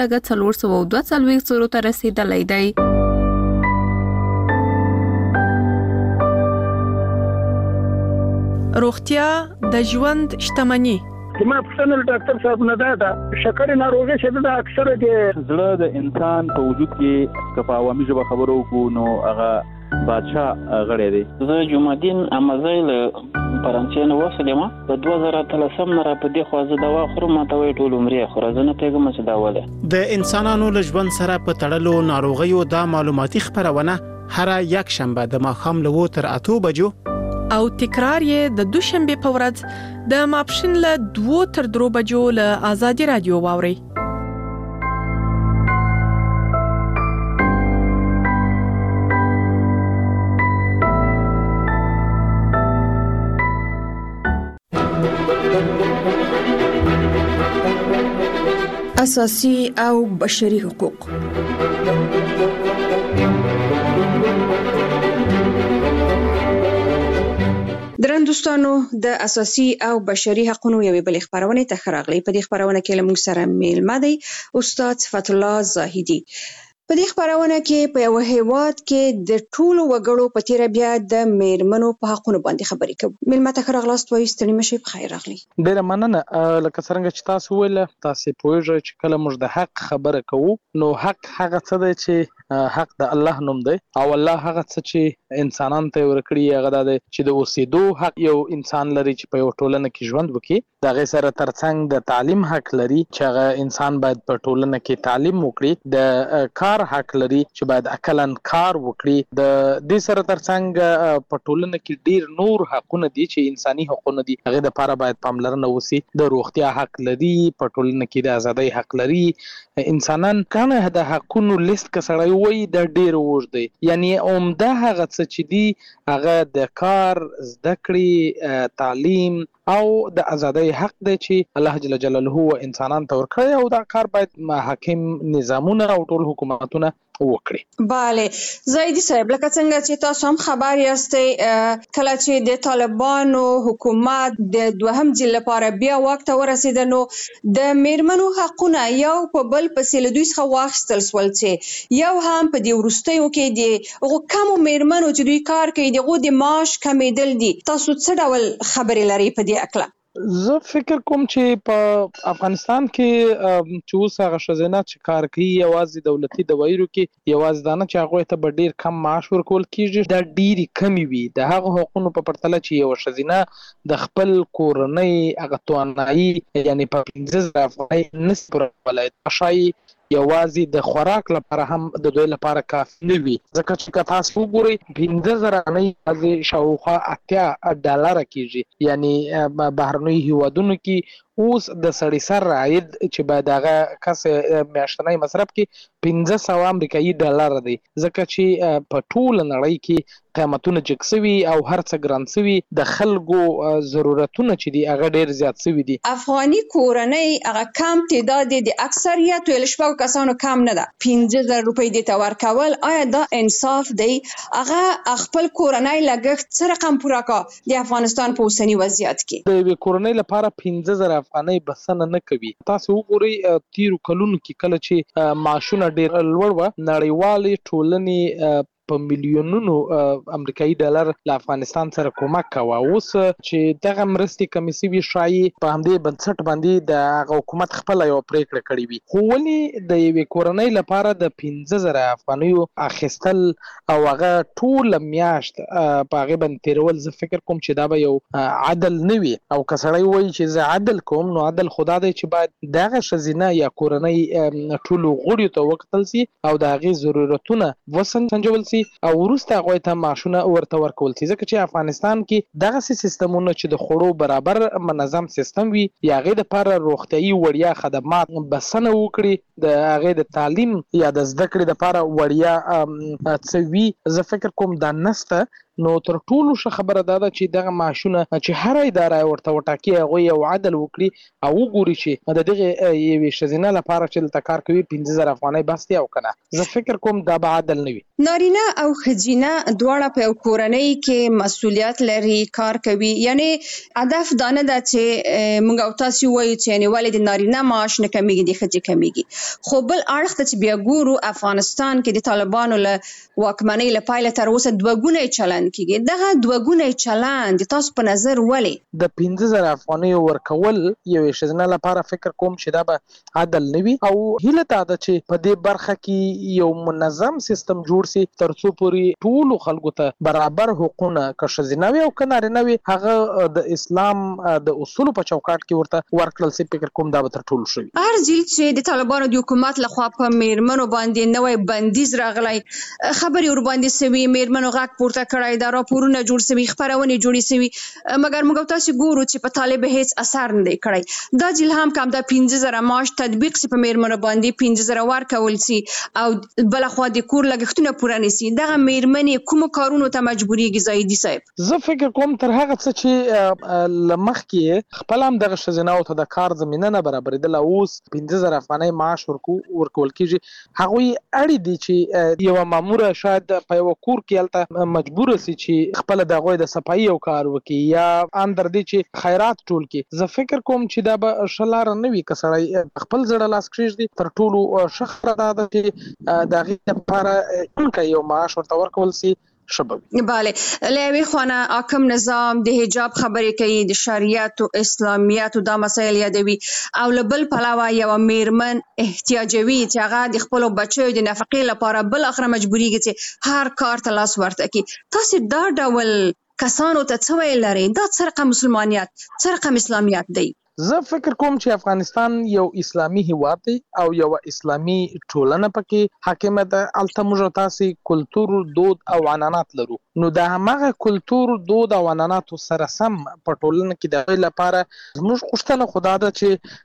لږه 442 ته رسیدلی دی. روغتیا د ژوند شتمني. زما پوښتنه ډاکټر صاحب نه ده شکر ناروغي چې د اکثره د زړه د انسان په وجود کې که په عوامي ژبه خبرو وکړو نو هغه بادشاه غړی دی. زه جمعدین امزی له فرانسې نه وسلم په 2013 نه را په دې خو زه دوا خورم ماته وی ټول عمرې خو زه نه پیګم چې دا وله د انسانانو له ژوند سره په تړلو ناروغیو د معلوماتي خبرونه هر یک شنبه د ماښام له 8 تر 8 بجو او تکرار یې د دوشنبه په ورځ د ماپښین له 2 تر 3 بجو له آزادي رادیو واوري. اساسي او بشري حقوق. درندوستانو د اساسي او بشري حقوقو یوې بلې خبرونه ته خراغلي. په دې خبرونه کې له موږ سره میلمه دی استاد صفت الله زاهدي. په دې خبرونه کې په یو هیواد کې د ټولو وګړو په تیر بیا د میرمنو په حقوقو باندې خبرې کوو. میلمه ته خراغلاست وایي ستړي مشي په خیر راغلي. ډیره مننه. لکه څنګه چې تاسو ویل تاسو پوهیږئ چې کله موږ د حق خبره کوو نو حق هغه څه دی چې حق د الله نوم دی او الله هغه څه چې انسانانو ته ورکړي هغه د چې د اوسېدو حق یو انسان لري چې په یو ټولنه کې ژوند وکړي. د هغې سره ترڅنګ د تعلیم حق لري چې هغه انسان باید په ټولنه کې تعلیم وکړي. د کار حق لري چې باید عقلاً کار وکړي. د دې سره ترڅنګ په ټولنه کې ډیر نور حقونه دي چې انساني حقونه دي هغې دپاره باید پاملرنه وسي. د روغتیا حق لري، په ټولنه کې د ازادۍ حق لري. انسانان کنه د حقونو لیست که سړی وایي دا ډیر اوږد دی، یعنی عمده هغه څه چې دي هغه د کار، زده کړې، تعلیم او د ازادۍ حق دی چې الله جل جلاله انسانان ته ورکړی او دا کار باید حاکم نظامونه او ټول حکومتونه وکړي. bale زاهدي صاحب لکه څنګه چې تاسو هم خبر یاستئ کله چې د طالبانو حکومت د دوهم ځل لپاره بیا واک ته ورسېد نو د میرمنو حقونه یو په بل پسې له دوی څخه واخیستل شول چې یو هم په دې وروستیو کې د هغو کمو میرمنو چې دوی کار کوي د هغو د معاش کمیدل دي. تاسو څه ډول خبرې لرئ په دې اکله؟ زه فکر کوم چې په افغانستان کې چې اوس هغه ښځینه چې کار کوي یوازې دولتي دوايرو کې یوازې دا نه چې هغوی ته به ډېر کم معاش ورکول کېږي، دا ډېرې کمې وي د هغو حقونو په پرتله چې یوه ښځینه د خپل کورنۍ هغه توانایي یعنې په 15,000 افغانۍ نشي پورولی. ښایي یوازې د خوراک لپاره هم د دوی لپاره کافي نه وي، ځکه چې که تاسو وګورئ 15,000 افغانۍ یوازې شاوخوا 80 ډالره کېږي. یعنې بهرنیو هیوادونو کې اوس د سړي سر عاید چې باید هغه کس میاشتنی مصرف کې 1500 امریکایي ډالره دی، ځکه چې په ټوله نړۍ کې قیمتونه جګ سوي او هر څه ګران سوي، د خلکو ضرورتونه چې دي هغه ډېر زیات سوي دي. افغاني کورنۍ هغه کم تعداد د اکثریت له شپږو کسانو کم نه ده، 15,000 روپۍ دې ته ورکول آیا دا انصاف دی؟ هغه خپل کورنۍ لګښت څه رقم پوره کا د افغانستان په اوسني وضعیت کې؟ د یوې کورنۍ لپاره 15,000 افغانۍ بسنه نه کوي. تاسو وګورئ تیرو کلونو کې کله چې معاشونه ډېر لوړ وه، نړیوالې ټولنې په میلیونونو امریکایي ډالر له افغانستان سره کومک کوه. اوس چې دغه مرستې کمې سوي ښایي په همدې بنسټ باندې د هغه حکومت خپله یوه پرېکړه کړې وي. خو ولې د یوې کورنۍ لپاره د 15,000 افغانیو اخیستل او هغه ټوله میاشت په هغې باندې تېرول، زه فکر کوم چې دا به یو عدل نه وي. او که سړی وایي چې زه عدل کوم نو عدل خو دا دی چې باید دغه ښځینه یا کورنۍ ټولو غړیو ته وکتل سي او د هغې ضرورتونه وسنجول سي او وروسته هغوی ته معاشونه ورته ورکول سي، ځکه چې افغانستان کې دغسې سیستمونه چې د خوړو برابر منظم سیستم وي، یا هغې دپاره روغتیایي وړیا خدمات بسنه وکړي، د هغې د تعلیم یا د زده کړې دپاره وړیا څه وي، زه فکر کوم دا نسته. نو تر ټولو ښه خبره دا ده چې دغه معاشونه چې هره اداره ورته وټاکي هغوی یو عدل وکړي او وګوري چې د دغې یوې ښځینه لپاره چې دلته کار کوي 15,000 افغانۍ بس دي او که نه. زه فکر کوم دا به عدل نه وي. نارینه او ښځینه دواړه په یو کورنۍ کې مسؤلیت لري، کار کوي. یعنې هدف دا نه ده چې موږ او تاسو وایو چې یعنې ولې د نارینه معاش نه کمیږي د ښځې کمیږي، خو بل اړخ ته چې بیا ګورو افغانستان کې د طالبانو له واکمنۍ له پایله تر اوسه دوه ګونی چلند چلن کیږي دغه دوه ګونی چلن تاسو په نظر ولې د 15000 افغانۍ ورکول یو شزنه لپاره فکر کوم چې دا به عادل نوي او هیله تا ده چې په دې برخه کې یو منظم سیستم جوړ سي ترڅو پورې ټول خلکو ته برابر حقوقونه کشزنوي او کنارنوي هغه د اسلام د اصول په چوکاټ کې ورته ورکړل سي فکر کوم دا به تر ټولو شي ارزل چې د طالبانو د حکومت لخوا په میرمنو باندې نوې بندیز راغلی خبري ور باندې سوي میرمنو غاک پورته کړای دا راپورونه جوړ سوي خبرونه جوړي سوي مګر موږ تاسو ګورو چې په طالب هیڅ اثر نه کړی دا جلهم کم د 15000 معاش تطبیق سي په میرمنو باندې 15000 ورکول سي او بل خو د کور لګښتونه پوره نشي دغه میرمنې کوم کارونو ته مجبوريږي زايدي صاحب زه فکر کوم تر هغه څه چې لمخ کې خپل هم دغه شزناو ته د کار زمينه نه برابرېدل اوس 15000 افغانۍ معاش ورکول کیږي هغه اړي دي چې یو مامور شاید په یو کور کې الته مجبور سي چې خپل دغه د صفایي او کار وکي یا اندر دي چې خیرات ټول کې زه فکر کوم چې دا به شلار نه وي کسړی خپل زړه لاس کړی تر ټولو شخره دا چې دغه لپاره انکه یو معاش ورته ورکول سي شبابي bale لوي خانه حاکم نظام د حجاب خبرې کوي د شریعت او اسلامیت دا مسایل یادوي او لبل پلاوا یو میرمن احتیاجوي چې هغه د خپل بچو د نفقې لپاره بل اخر مجبوريږي چې هر کار ته لاس ورته کی تاسو دا ډول کسانو ته څه ویل لري دا څرقه مسلمانیت څرقه اسلامیت دی زه فکر کوم چې افغانستان یو اسلامي هیواد دی او یو اسلامي ټولنه پکې حاکمه ده الته موږ تاسو کلچر دود او عنعنات لرو نو دا هغه کلچر دود او عنعنات سره سم په ټولنه کې د لپاره موږ غوښتنه خدا ده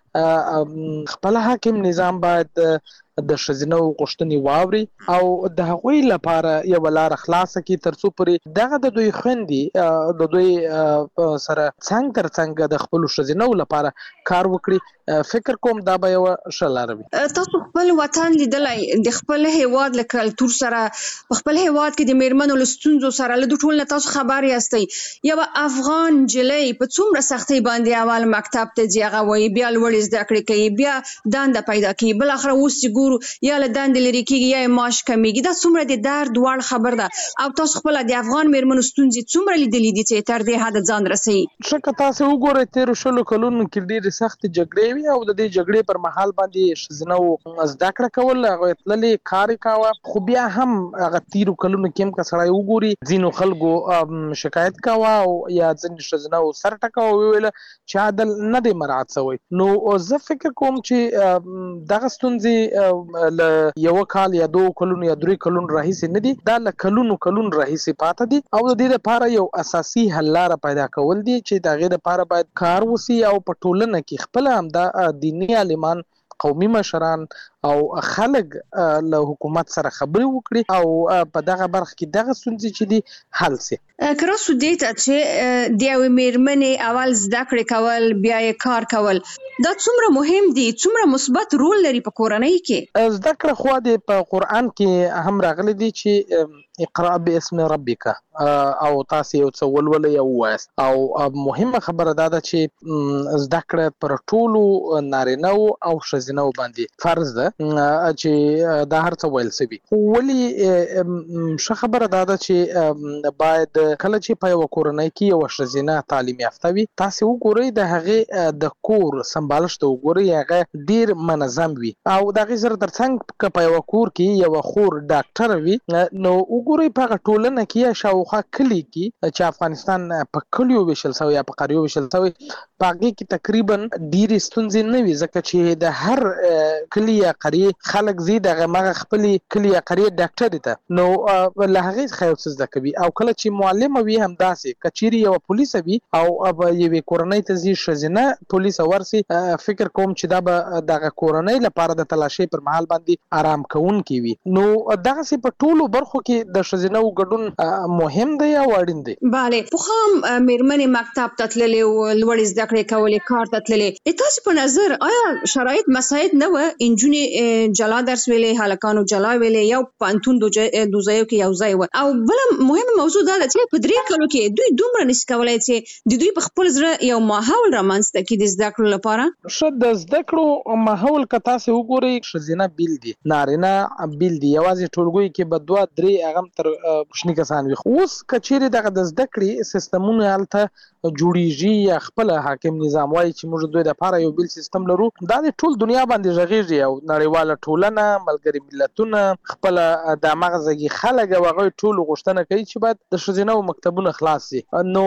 چې خپل حاکم نظام باید د شزنو غوښتنې واوري او د هغوی لپاره یو لار خلاص کی ترڅو پرې دغه د دوی خوندې د دوی سره څنګه تر څنګه د خپل شزنو لپاره کار وکړي فکر کوم دا به یو شلاروي تاسو خپل وطن لیدلای د خپل هیواد له کلچر سره خپل هیواد کې د میرمنو لستونزو سره له ټول تاسو خبر یاستئ یو افغان جلې په څومره سختي باندې اول مکتب ته ځيغه وای بیا لوړ زده کړې کوي بیا دند پیدا کوي بل اخر اوس ګورو یا له دند لري کېږي یا معاش کمیږي دا څومره د درد وړ خبر ده او تاسو خپل د افغان میرمنو ستونزې څومره لیدلې دي چې تر دې حد ځان رسي شکه تاسو وګورئ تیر شلو کلونو کې ډېر سخت جګړې وي او د دې جګړې پر مهال باندې شزنو زده کړه کول هغه تللې کار کاوه خو بیا هم هغه تیر کلونو کې هم کسړای وګوري ځینو خلکو شکایت کاوه او یا ځین شزنو سر ټکاو ویل چې عدل نه دی مراعات شوی نو زه فکر کوم چې دغه ستونزې یو کال یا 2 کلونو یا 3 کلونو راهیسې نه دي دا له کلونو راهیسې پاتې دي او د دې لپاره یو اساسي حل لار پیدا کول دي چې دغه لپاره باید کار وسی او په ټولنه کې خپل هم د دیني عالمان قومي مشران او خلک له حکومت سره خبرې وکړي او په دغه برخه کې دغه ستونزې چې دي حل سي کراسو دې ته چې د یو میرمنې اول زده کړې کول بیا یې کار کول دا څومره مهم دي څومره مثبت رول لري په کورنۍ کې زده کړه خو د په قران کې هم راغلي دي چې اقرا باسم ربک او تاسو یو څه ولولئ او وایست او مهمه خبره ده چې زده کړه پر ټولو نارینه او ښځینه باندې فرض ده چې دا هر څه ویل سوي ولی ښه خبره ده چې باید کله چې په یو کورنۍ کې یو ښځینه تعلیم یافته وي تاسو وګورئ د هغه د کور سمبالښت وګورئ هغه ډیر منظم وي او دغه زر ترڅنګ په یو کور کې یو خور ډاکټر وي نو وګورئ په ټولنه کې شاوخوا کلی کې چې افغانستان په کلیو وشل سوی یا په قریو وشل سوی پاګه کې تقریبا ډیر ستونزې نه وي ځکه چې د هر کلی یا قریه خلک زی دغه مغه خپل کلی یا قریه ډاکټر ته نو له هغه خیال څه زده کوي او کله چې معلم وي هم داسې کچيري یو پولیس وي او اب یو کورنۍ ته زی شزنه پولیس ورسي فکر کوم چې دا به دغه کورنۍ لپاره د تلاشي پر محل باندې آرام کوون کی وي نو دغه سي په ټولو برخو کې د شزنه ګډون مهم دی او اړین دی bale په خام میرمنې مکتب ته تللې او لوړ زده کړې کولې کار ته تللې تاسو په نظر آیا شرایط مساعد نه و انجونې جلا درس ویلې هلکانو جلا ویلې یو پانتون دوزایو کې یو ځای و او بل مهمه موضوع دا ده چې په 3 کلو کې دوی دومره نشي کولای چې د دوی په خپل زړه یو ماحول رامنځته کړي د زده کړو لپاره. شد د زده کړو ماحول که تاسو وګورئ ښځینه بیل دي نارینه بیل دي یوازې ټولګي کې به 2-3 هغه تر کوچني کسان وي. اوس کچېرې دغه د زده کړې سیستمونه هلته جوړیږي یا خپل حاکم نظام وایي چې موږ دوی لپاره یو بیل سیستم لرو دا د ټول دنیا باندې غږیږي او نړیواله ټولنه ملګري ملتونه خپل د مغزي خلک او هغه ټول غوښتنه کوي چې باید د ښځینه مکتبونه خلاص شي. نو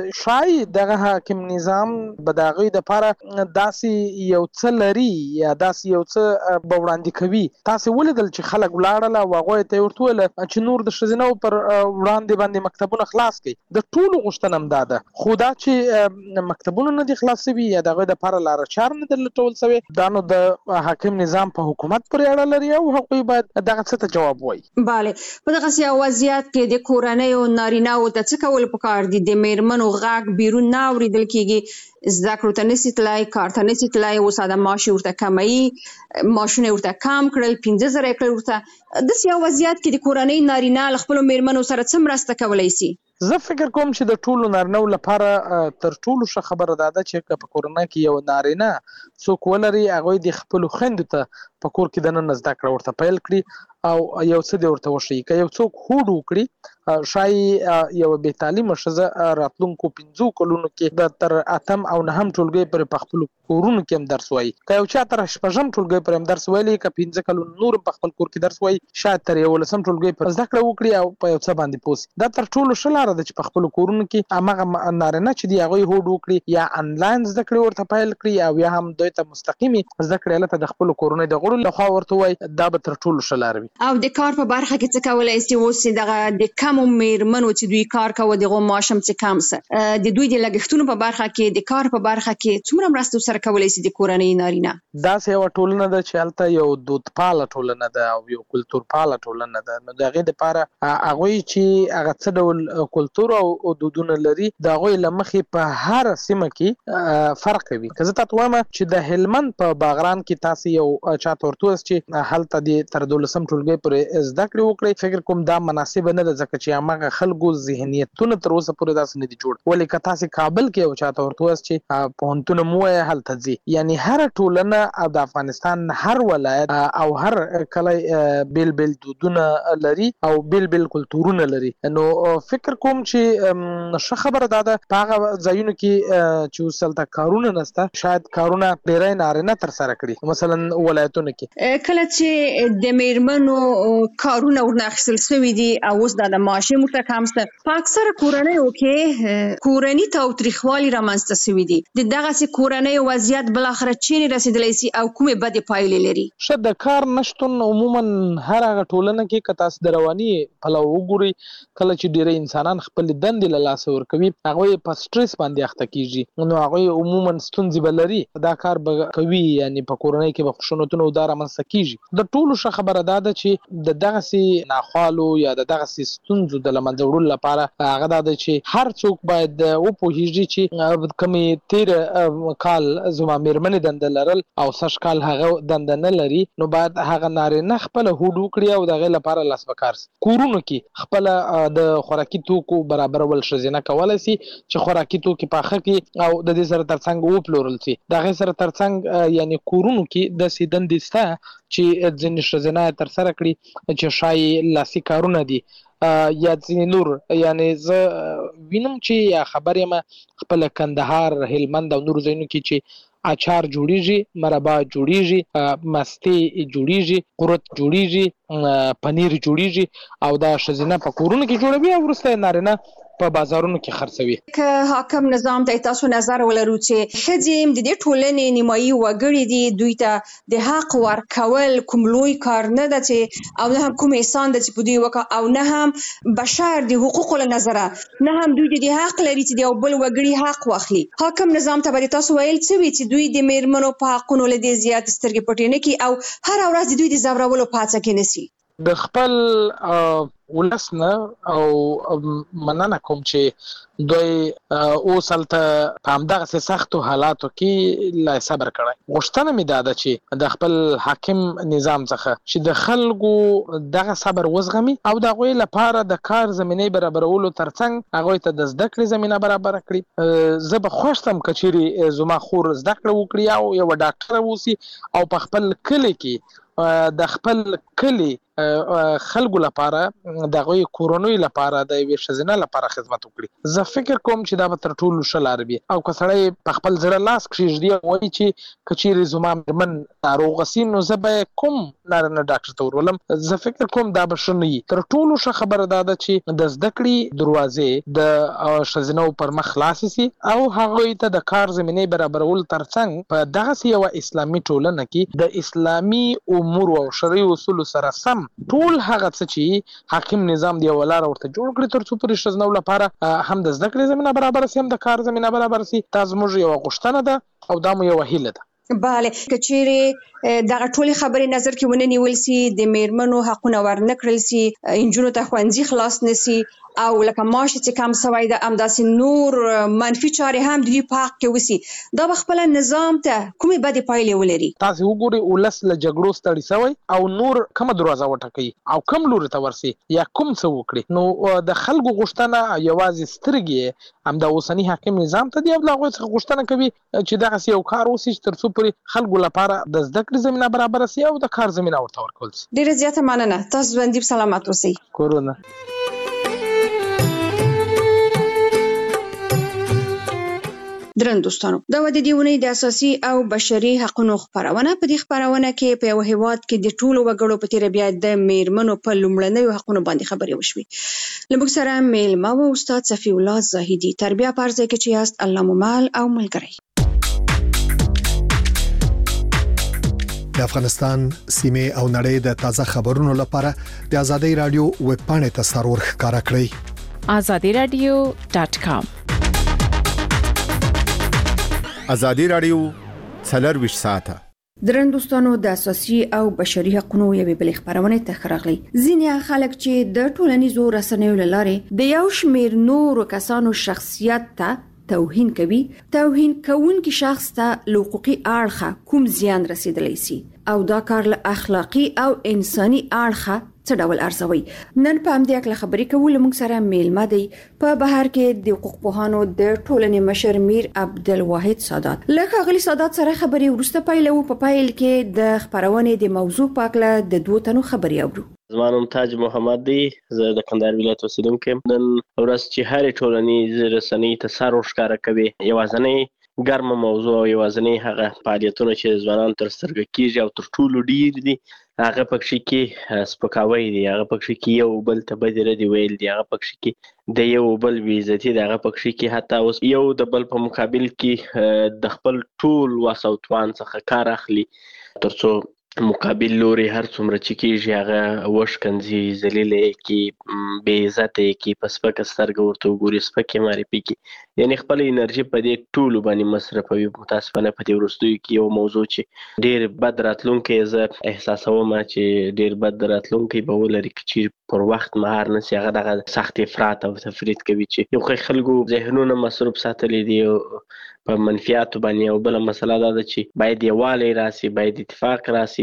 شاید دغه حاکم نظام به د هغوی دپاره داسې یو څه لري یا داسې یو څه به وړاندې کوي. تاسې ولیدل چې خلک ولاړل او هغوی ته یې ورته وویل چې نور د ښځینه پر وړاندې باندې مکتبونه خلاص کړي. د ټولو غوښتنه هم دا ده خو دا چې مکتبونه نه دي خلاص شوي یا د هغوی دپاره لاره چار نه دي لټول شوی دا نو د حاکم نظام په حکومت پورې اړه لري او هغوی باید دغه څه ته جواب وایي. بله په دغسې وضعیت کې د کورنیو نارینه‌وو ته څه کول پکار دي؟ د میرمنو غږ بیرون نه اورېدل کېږي، زده کړو ته نشي تلای، کار ته نشي تلای، اوس د معاش ورته کموي، معاشونه ورته کم کړل، 15,000 یې کړل ورته. داسې یو وضعیت کې د کورنۍ نارینه له خپلو میرمنو سره څه مرسته کولی شي؟ زه فکر کوم چې د ټولو نارینه‌و لپاره تر ټولو ښه خبره دا ده چې که په کورنۍ کې یو نارینه څوک ولري هغوی د خپلو خویندو ته په کور کې دننه زده کړه ورته پیل کړي او یو څه دې ورته وښیي. که یو څوک هوډ وکړي ښایي یو بې تعلیمه ښځه راتلونکو 5 کلونو کې د تر 8م او 9م ټولګۍ پورې په خپلو کورونو کې هم درس وایي. که یو چا تر 6م ټولګۍ پورې هم درس ویلی، که 15 کلونو نور هم په خپل کور کې درس وایي، شاید تر 11م ټولګۍ پورې زده کړه وکړي او په یو څه باندې پوه سي. دا تر ټولو ښه لاره ده چې په خپلو کورونو کې هماغه نارینه چې دي هغوی هوډ وکړي یا انلاین زده کړې ورته پیل کړي او یا هم دوی ته مستقیمې زده کړې هلته د خپلو کورنۍ د غړو لخوا ورته وایي، دا به تر ټولو ښه لاره وي. او د کار په برخه کې څه کولی شي؟ اوس دغه د کمو میرمنو چې دوی کار کوي د هغو معاش هم څه کم څه د دوی د لګښتونو په برخه کې د کار په برخه کې څومره مرسته سره کولی شي د کورنۍ نارینه؟ داسې یوه ټولنه ده چې هلته یو دودپاله ټولنه ده او یو کلتورپاله ټولنه ده. نو د هغې دپاره هغوی چې هغه څه ډول کلتور او دودونه لري د هغوی له مخې په هره سیمه کې فرق کوي. که زه تاته وایم چې د هلمند په باغران کې تاسې یو چاته ورته ووایاست چې هلته دې تر 12م ټولګۍ پورې زده کړې وکړئ، فکر کوم دا مناسبه نه ده ځکه چې هماغه خلکو ذهنیتونه تر اوسه پورې داسې نه دي جوړ. ولې که تاسې کابل کې یو چاته ورته ووایاست چې پوهنتون مو وایه هلته ځي، یعنی هره ټولنه او د افغانستان هر ولایت او هر کلی بیل بیل دودونه لري او بیل بیل کلتورونه لري. نو فکر کوم چې ښه خبره دا ده په هغه ځایونو کې چې اوس هلته کارونه نشته شاید کارونه ډېری نارینه ترسره کړي، مثلا ولایتونو کې. کله چې د میرمنو کارونه ورنه اخیستل شوي دي او اوس دا د معاشي ورته کم شته، په اکثره کورنیو کې کورني تاوتریخوالي رامنځته شوي دي. د دغسې کورنیو وضعیت بالاخره چیرې رسېدلی شي او کومې بدې پایلې لري؟ ښه، د کار نشتون عموما هر هغه ټولنه کې که تاسو د رواني پلوه وګورئ، کله چې ډېری انسانان خپلې دندې له لاسه ورکوي هغوی په سټرس باندې اخته کېږي، نو هغوی عموما ستونزې به لري، دا کار به کوي، یعنې په کورنۍ کې به خشونتونه او دا رامنځته کېږي. د ټولو ښه خبره دا ده چې د دغسې ناخوالو یا د دغسې ستونزو د له منځه وړلو لپاره هغه دا ده چې هر څوک باید وپوهېږي چې کومې تېره کال زما میرمنې دنده لرل او سږ کال هغه دنده نه لري، نو باید هغه نارینه خپله هوډ وکړي او د هغې لپاره لاس په کار سي. کورونو کې خپله د خوراکي توکو برابرول ښځینه کولی سي چې خوراکي توکي پاخه کړي او د دې سره ترڅنګ وپلورل سي. د هغې سره ترڅنګ یعنې کورونو کې داسې دندې شته چې ځینې ښځینه یې ترسره کړي چې ښایي لاسي کارونه دي یا ځینې نور. یعنې زه وینم چې یا خبر یم خپله کندهار، هلمند او نورو ځایونو کې چې اچار جوړیږي، مربا جوړیږي، مستې جوړیږي، قرت جوړیږي، پنیر جوړیږي او دا ښځینه په کورونو کې جوړوي او وروسته یې نارینه په بازارونو کې خرڅوي. که حاکم نظام ته تاسو نظر ولرو چې ښځې د دې ټولنې نیمایي وګړي دي، دوی ته د حق ورکول کوم لوی کار نه ده چې او نه هم کوم احسان ده چې په دوی وکړه او نه هم بشر د حقوقو له نظره نه هم دوی د حق لري چې د یو بل وګړي حق واخلي. حاکم نظام ته به تاسو ویل څه وي چې دوی د میرمنو په حقونو له دې زیات سترګې پټې نه کړي او هره ورځ د دوی د ځورولو په هڅه کې نه سي؟ د خپل ولسنه او مننه کوم چې دوی اوسلته په همدغه سختو حالاتو کې لا صبر کړی. غوښتنه مې دا ده چې د خپل حاکم نظام څخه چې د خلکو دغه صبر وزغمي او د هغوی لپاره د کار زمینې برابرولو ترڅنګ هغوی ته د زده کړې زمینه برابر کړي. زه به خوښ یم که چیرې زما خور زده کړه وکړي او یوه ډاکټره اوسي او په خپل کلي کې د خپل کلي خلکو لپاره د هغوی کورنیو لپاره د یوې ښځینه لپاره خدمت وکړي. زه فکر کوم چې دا به تر ټولو ښه لار وي. او که سړی په خپل زړه لاس کښېږدي او وایي چې که چیرې زما مېرمن ناروغه سي نو زه به کوم نارینه ډاکټر ته ورولم، زه فکر کوم دا به ښه نه وي. تر ټولو ښه خبره دا ده چې د زده کړې دروازې د ښځینهو پر مخ خلاصې سي او هغوی ته د کار زمینې برابرولو ترڅنګ په دغسې یوه اسلامي ټولنه کې د اسلامي امور او شرعي اصولو سره سم ټول هغه څه چې حاکم نظام دی یوه لاره ورته جوړ کړي تر څو پورې ښځینهو لپاره هم د زده کړې زمینه برابر سي هم د کار زمینه برابر سي. دا زموږ یوه غوښتنه ده او دا مو یوه هیله ده. بله، که چیرې دغه ټولې خبرې نظر کې ونه نیول سي، د میرمنو حقونه ورنه کړل سي، نجونو ته ښوونځي خلاص نه سي او لکه معاش چې کم سوی ده همداسې نور منفي چارې هم د دوی په حق کې وسي، دا به خپله نظام ته کومې بدې پایلې ولري؟ تاسې وګورئ ولس له جګړو ستړي سوی او نور کومه دروازه وټکوي او کوم لوري ته ورسي یا کوم څه وکړي. نو د خلکو غوښتنه یوازې سترګې همدا اوسني حاکم نظام ته دی او له هغوی څخه غوښتنه کوي چې دغسې یو کار وسي چې تر څو پورې خلکو لپاره د زده کړې زمینه برابره سي او د کار زمینه ورته ورکول سي. ډېره زیاته مننه. تاسو ژوندي سلامت اوسئ. کورونه درنو دوستانو، دا و د دې اونۍ د اساسي او بشري حقونو خپرونه. په دې خپرونه کې په یو هیواد کې د ټولو وګړو په تیره بیا د میرمنو په لومړنیو حقونو باندې خبرې وشوې. له موږ سره میلمه و استاد صفي الله زاهدي. تر بیا په هر ځای کې چې یاست الله مو مل او ملګری. د افغانستان سیمې او نړۍ د تازه خبرونو لپاره د ازادي رادیو ویب پاڼې ته سرور ښکارا کړئ. azadiradio.com. ازادي رادیو 24 ساعته. درنو دوستانو، د اساسي او بشري حقوقو یوې بلې خبرونه ته راغلي. ځینې خلک چې د ټولنیزو رسنیو لاره د یو شمېر نورو کسانو شخصیت ته توهین کوي، توهین کوونکی شخص ته حقوقي اړخه کوم زیان رسیدلی سي او دا کار له اخلاقی او انساني اړخه څه ډول ارزوي. نن په همدې اړه خبرې کوو. موږ سره میلمه دی په بهر کې د حقوق پوهانو د ټولنې مشر میر عبدالواحد سادات. لکه غلی سادات سره خبرې ورسته پیلو. په پایل کې د خبرونې د موضوع په اړه د دوه تنو خبرې اورو. زما نوم تاج محمد دی، زه د کندهار ولایت اوسیدونکی یم. نن ورځ چې هرې ټولنیزې رسنۍ ته سر ورښکاره کوي، یوازینۍ ګرمه موضوع او یوازینۍ هغه فعالیتونه چې ځوانانو تر سترګه کېږي او تر ټولو ډېر دي، هغه پکښې کې سپکاوی دی، هغه پکښې کې یو بل ته بدې ردې ویل دي، هغه پکښې کې د یو بل بې عزتي دی، هغه پکښې کې حتی اوس یو د بل په مقابل کې د خپل ټول وس او توان څخه کار اخلي تر څو مقابل لوري هر څومره چې کېږي هغه وشکنځي، ذلیلې کې، بې عزته کې، په سپکه سترګه ورته وګوري، سپکې معرفي کې، یعنې خپله انرژي په دې ټولو باندې مصرفوي. متاسفانه په دې وروستیو کې یو موضوع چې ډېر بد راتلونکی زه احساسوم چې ډېر بد راتلونکی به ولري که چیرې پر وخت مهار نه سي. هغه دغه سخت افراط او تفرید کوي چې یو خلکو ذهنونه مصروف ساتلی دي په منفیاتو باندې. او بله مسله دا ده چې باید یووالی راسي، باید اتفاق راسي.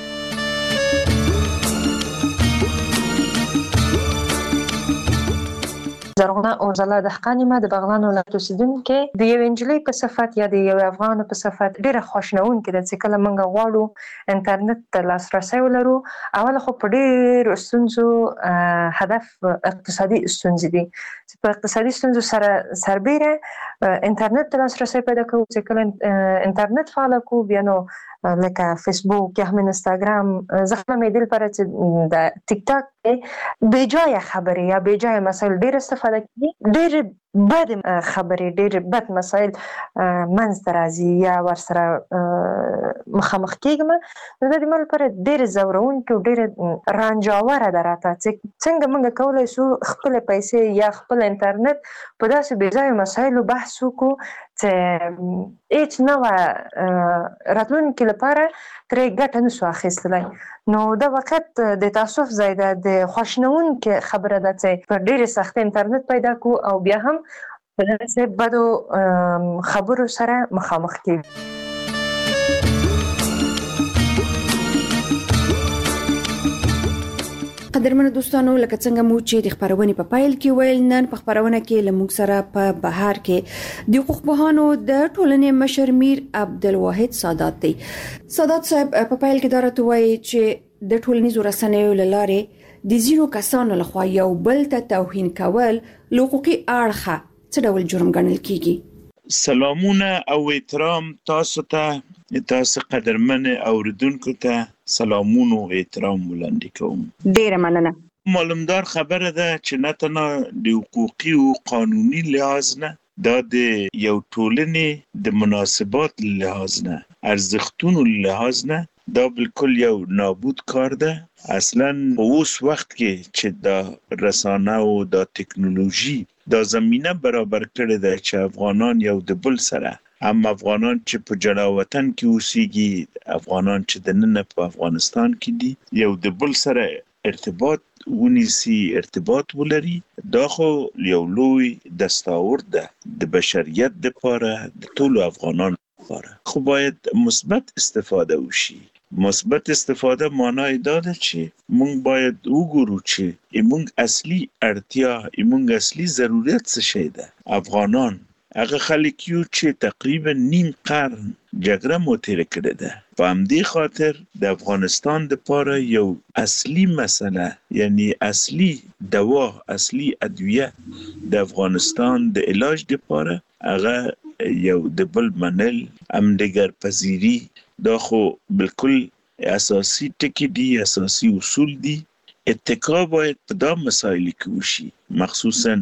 زرغونه اورزله دهقان یم، د بغلان ولایت اوسیدونکې. د یو انجلۍ په صفت یا د یو افغان په صفت ډېره خواشینونکې ده چې کله موږ غواړو انټرنیټ ته لاسرسی ولرو. اول خو په ډېرو ستونزو هدف اقتصادي ستونزې دي چې په اقتصادي ستونزو سره سربیره انټرنیټ ته لاسرسی پیدا کوو. چې کله انټرنیټ فعاله کوو بیا نو لکه فیسبوک یا هم انستاګرام، زه خپله مې دې لپاره چې د ټیک ټاک بې جایه خبرې یا بې جایه مسایل ډېر استفاده کوي، ډېر بد خبرې، ډېر بد مسایل منځته راځي یا ورسره مخامخ کېږم. نو دا د ما لپاره ډېرې ځورونکې او ډېرې رنجاوره ده راته چې څنګه موږ کولی شو خپلې پیسې یا خپل انټرنیټ په داسې بې ځایه مسایلو بحث وکړو چې هیڅ نوع راتلونکي لپاره ترې ګټه نشو اخیستلی. نو دا وخت د تاسف ځای ده، د خواشینونکې خبره ده چې په ډېرې سختۍ انټرنیټ پیدا کړو او بیا هم په داسې بدو خبرو سره مخامخ کېږو. قدرمنو دوستانو، لکه څنګه مو چې د خبرونې په پایل کې ویل، نن په خبرونه کې لمونږ سره په بهار کې د حقوق پوهانو د ټولنې مشر میر عبدالواحد سادات دی. سادات صاحب په پایل کې دا راته وایي چې د ټولنیزو رسنیو له لارې د ځینو کسانو لخوا یو بل ته توهین کول له حقوقي اړخه څه ډول جرم ګڼل کیږي؟ سلامونه او احترام تاسو ته، تاسو قدرمن اوریدونکو ته سلامونه او احترام وړاندې کوم. ډیره مننه. معلومدار خبره ده چې نه تنها د حقوقي او قانوني لحاظ نه، دا د یو ټولنې د مناسبات لحاظ نه، ارزښتونو لحاظ نه، دا بالکل یو نابود کار ده. اصلا په اوس وخت کې چې دا رسانه او دا ټکنالوژي دا زمینه برابر کړې ده چې افغانان یو د بل سره، هم افغانان چې په جلا وطن کې اوسېږي، افغانان چې دننه په افغانستان کې دي، یو د بل سره ارتباط ونیسي، ارتباط ولري. دا خو یو لوی دستاورد ده د بشریت لپاره، د ټولو افغانانو لپاره. خو باید مثبت استفاده وشي. مثبت استفاده معنی دا ده چې موږ باید وګورو چې موږ اصلي اړتیا، موږ اصلي ضرورت څه شی ده. افغانان هغه خلک یو چې تقریبا نیم قرن جګړه مو تیر کړې ده. په همدې خاطر د افغانستان لپاره یو اصلي مسله، یعنی اصلي دوا، اصلي ادویه د افغانستان د علاج لپاره هغه یو د بل منل، همدیگر پذیری. دا خو بالکل اساسی ټکی دي، اساسی اصول دي. اتکا باید په دا مسائل کې وشي، مخصوصا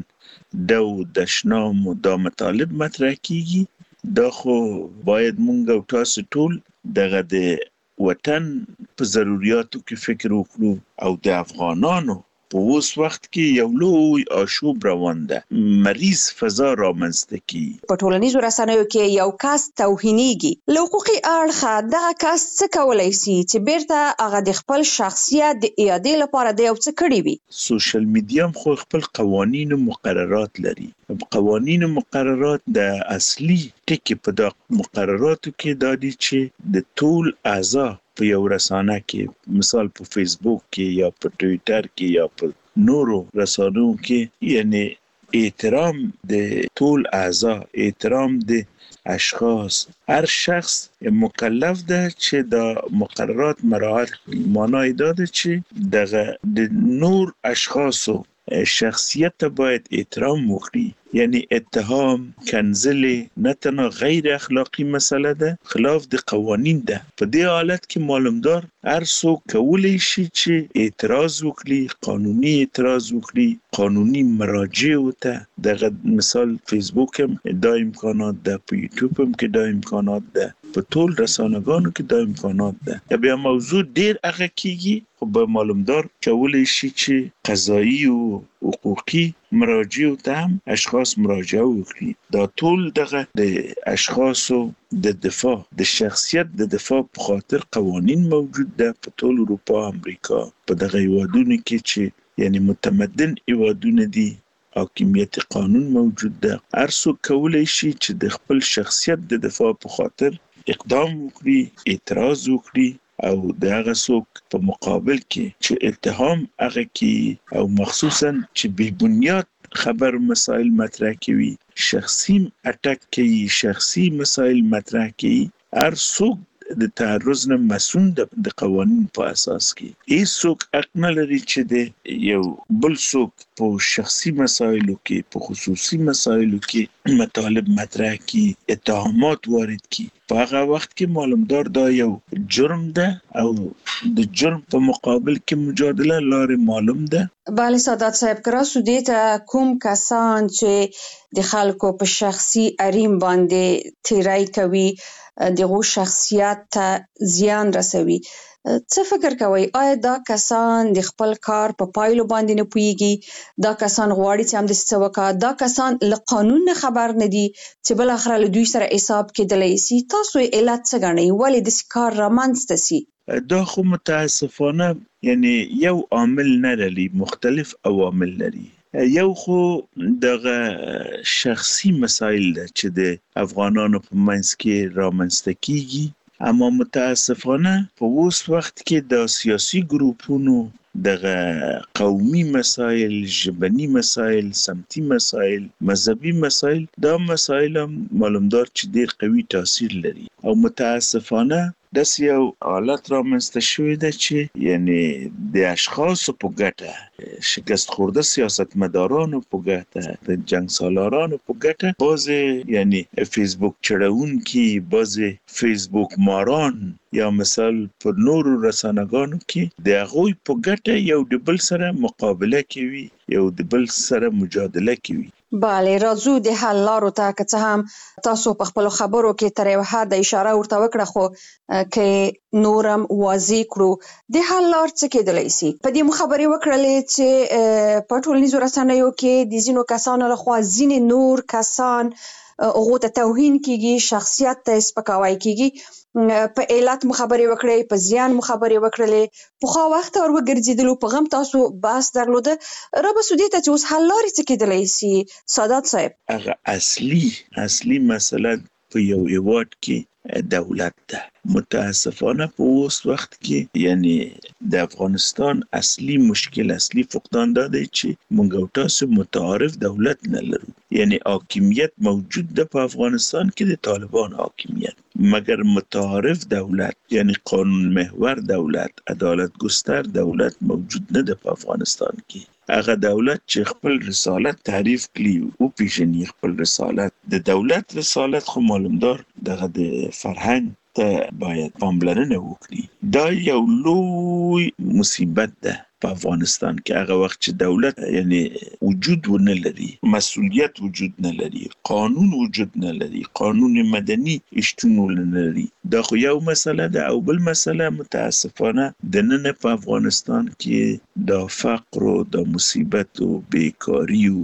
د شنام و دا مطالب مطرح کیږي. دا خو باید مونږ او تاسو ټول دغه د وطن په ضرورتو کې فکر وکړو او د افغانانو په اوس وخت کې یو لوی آشوب روان ده، مریض فضا رامنځته کی. په ټولنیزو رسنیو کې یو کس توهینېږي، له حقوقي اړخه دغه کس څه کولی سي چې بیرته هغه د خپل شخصیت د اعادې لپاره د یو څه کړي وي؟ سوشل میډیا خو خپل قوانین او مقررات لري. قوانین او مقررات د اصلي ټکی په د مقرراتو کې دا دي چې د ټول اعضاء په یو رسانه کې، مثال په فیسبوک کې یا په ټویټر کې یا په نورو رسانو کې، یعنی احترام د ټول اعضاء، احترام د اشخاص، هر شخص مکلف ده چې د مقررات مراعات کړي. معنی دا ده چې دغه د نور اشخاصو شخصیت باید احترام وکړي. یعنی اتهام، کنځلې نه تنها غیر اخلاقی مسله ده، خلاف د قوانین ده. په دې حالت کې معلومدار هر څوک کولی شي چې اعتراض وکړي، قانوني اعتراض وکړي، قانوني مراجع ته. دغه مثال فیسبوک هم دا امکانات ده، په یوټیوب هم کې دا امکانات ده، په ټول رسانه‌ګانو کې دا امکانات ده. بیا موضوع ډیر هغه کیږي، خو به معلومدار کولی شي چې قضایي او حقوقي مراجع ته هم اشخاص مراجعه وکړي. دا ټول دغه د اشخاصو د دفاع، د شخصیت د دفاع په خاطر قوانین موجود ده په ټول اروپا، امریکا، په دغه هیوادونو کې چې یعنی متمدن هیوادونه دي، حاکمیت قانون موجود ده. هر څوک کولی شي چې د خپل شخصیت د دفاع په خاطر اقدام وکړي، اعتراض وکړي، او د هغه څوک په مقابل کې چې اتهام هغه کې او مخصوصا چې بی بنیاد خبر مسائل مطرح کوي، شخصي اٹک کوي، شخصي مسائل مطرح کوي، هر څوک د تعرض نه مسؤل د قوانین په اساس کې. هیڅ څوک حق نه لري چې د یو بل څوک په شخصي مسایلو کې، په خصوصي مسایلو کې مطالب مطرح کړي، اتهامات وارد کړي. په هغه وخت کې معلومدار دا یو جرم ده او د جرم په مقابل کې مجادله لارې معلوم ده. بله سادات صاحب، که راسو دې ته کوم کسان چې د خلکو په شخصي حریم باندې تیری کوي، دغه شخصیت ته زیان رسوي، څه فکر کوئ آیا دا کسان د خپل کار په پایلو باندې نه پوهیږي دا کسان غواړي چې هم د څه وکړي دا کسان له قانون نه خبر نه دي چې بل اخر له دوی سره حساب کېدلی سي تاسو علت څه ګڼئ ولې د کار رامنځته سي دا خو متاسفانه یعنی یو عامل نه لري مختلف عوامل لري یو خو دغه شخصي مسایل ده چې د افغانانو په منځ کې رامنځته کیږي اما متاسفانه په اوس وخت کې د سیاسي ګروپونو دغه قومي مسایل ژبني مسایل سمتي مسایل مذهبي مسایل دا مسایل معلومدار چې ډیر قوي تاثیر لري او متاسفانه داس یو حالت رامنځته شوی ده چې یعنی د اشخاصو په ګټه شکست خورده سیاستمدارانو په ګټه د جنگ سالارانو په ګټه بعضې یعنی فیسبوک چړونکي بعضې فیسبوک ماران یا مثال پر نورو رسانه‌ګانو کې د هغوی په ګټه یو د بل سره مقابله کوي یو د بل سره مجادله کوي بله راځو د حل لارو ته که څه هم تاسو په خپلو خبرو کې تر یو حده اشاره ورته وکړه خو که نورم واضح کړو د حل لار څه کېدلی سي په دې مو خبرې وکړلې چې په ټولنیزو رسنیو کې د ځینو کسانو لخوا ځینې نور کسان هغو ته توهین کیږي شخصیت ته سپکاوی کیږي په علت مخابرې وکړې په زیان مخابرې وکړلې په خو وخت اور وګرځیدلو په غم تاسو باس درلوده رب سودی ته چې اوس حل لارې څه کېدلی سي سادات صاحب هغه اصلي مسله په یو هیواد کې دولت ده متاسفانه په اوس وخت کې یعنی د افغانستان اصلي مشکل اصلي فقدان دا دی چې موږ او تاسو متعارف دولت نه لرو یعنی حاکمیت موجود ده په افغانستان کې د طالبان حاکمیت مگر متعارف دولت یعنی قانون محور دولت عدالت گستر دولت موجود نه ده په افغانستان کې هغه دولت چې خپل رسالت تعریف کړي او پیژني خپل رسالت د دولت رسالت خو معلومدار دغه د فرهنګ ته باید پاملرنه وکړي دا یو لوی مصیبت ده په افغانستان کې هغه وخت چې دولت یعنی وجود ونه لري مسؤلیت وجود نه لري قانون وجود نه لري قانون مدني شتون نه لري دا خو یو مسله ده او بل مسله متاسفانه د نن په افغانستان کې د فقر او د مصیبت او بیکاری او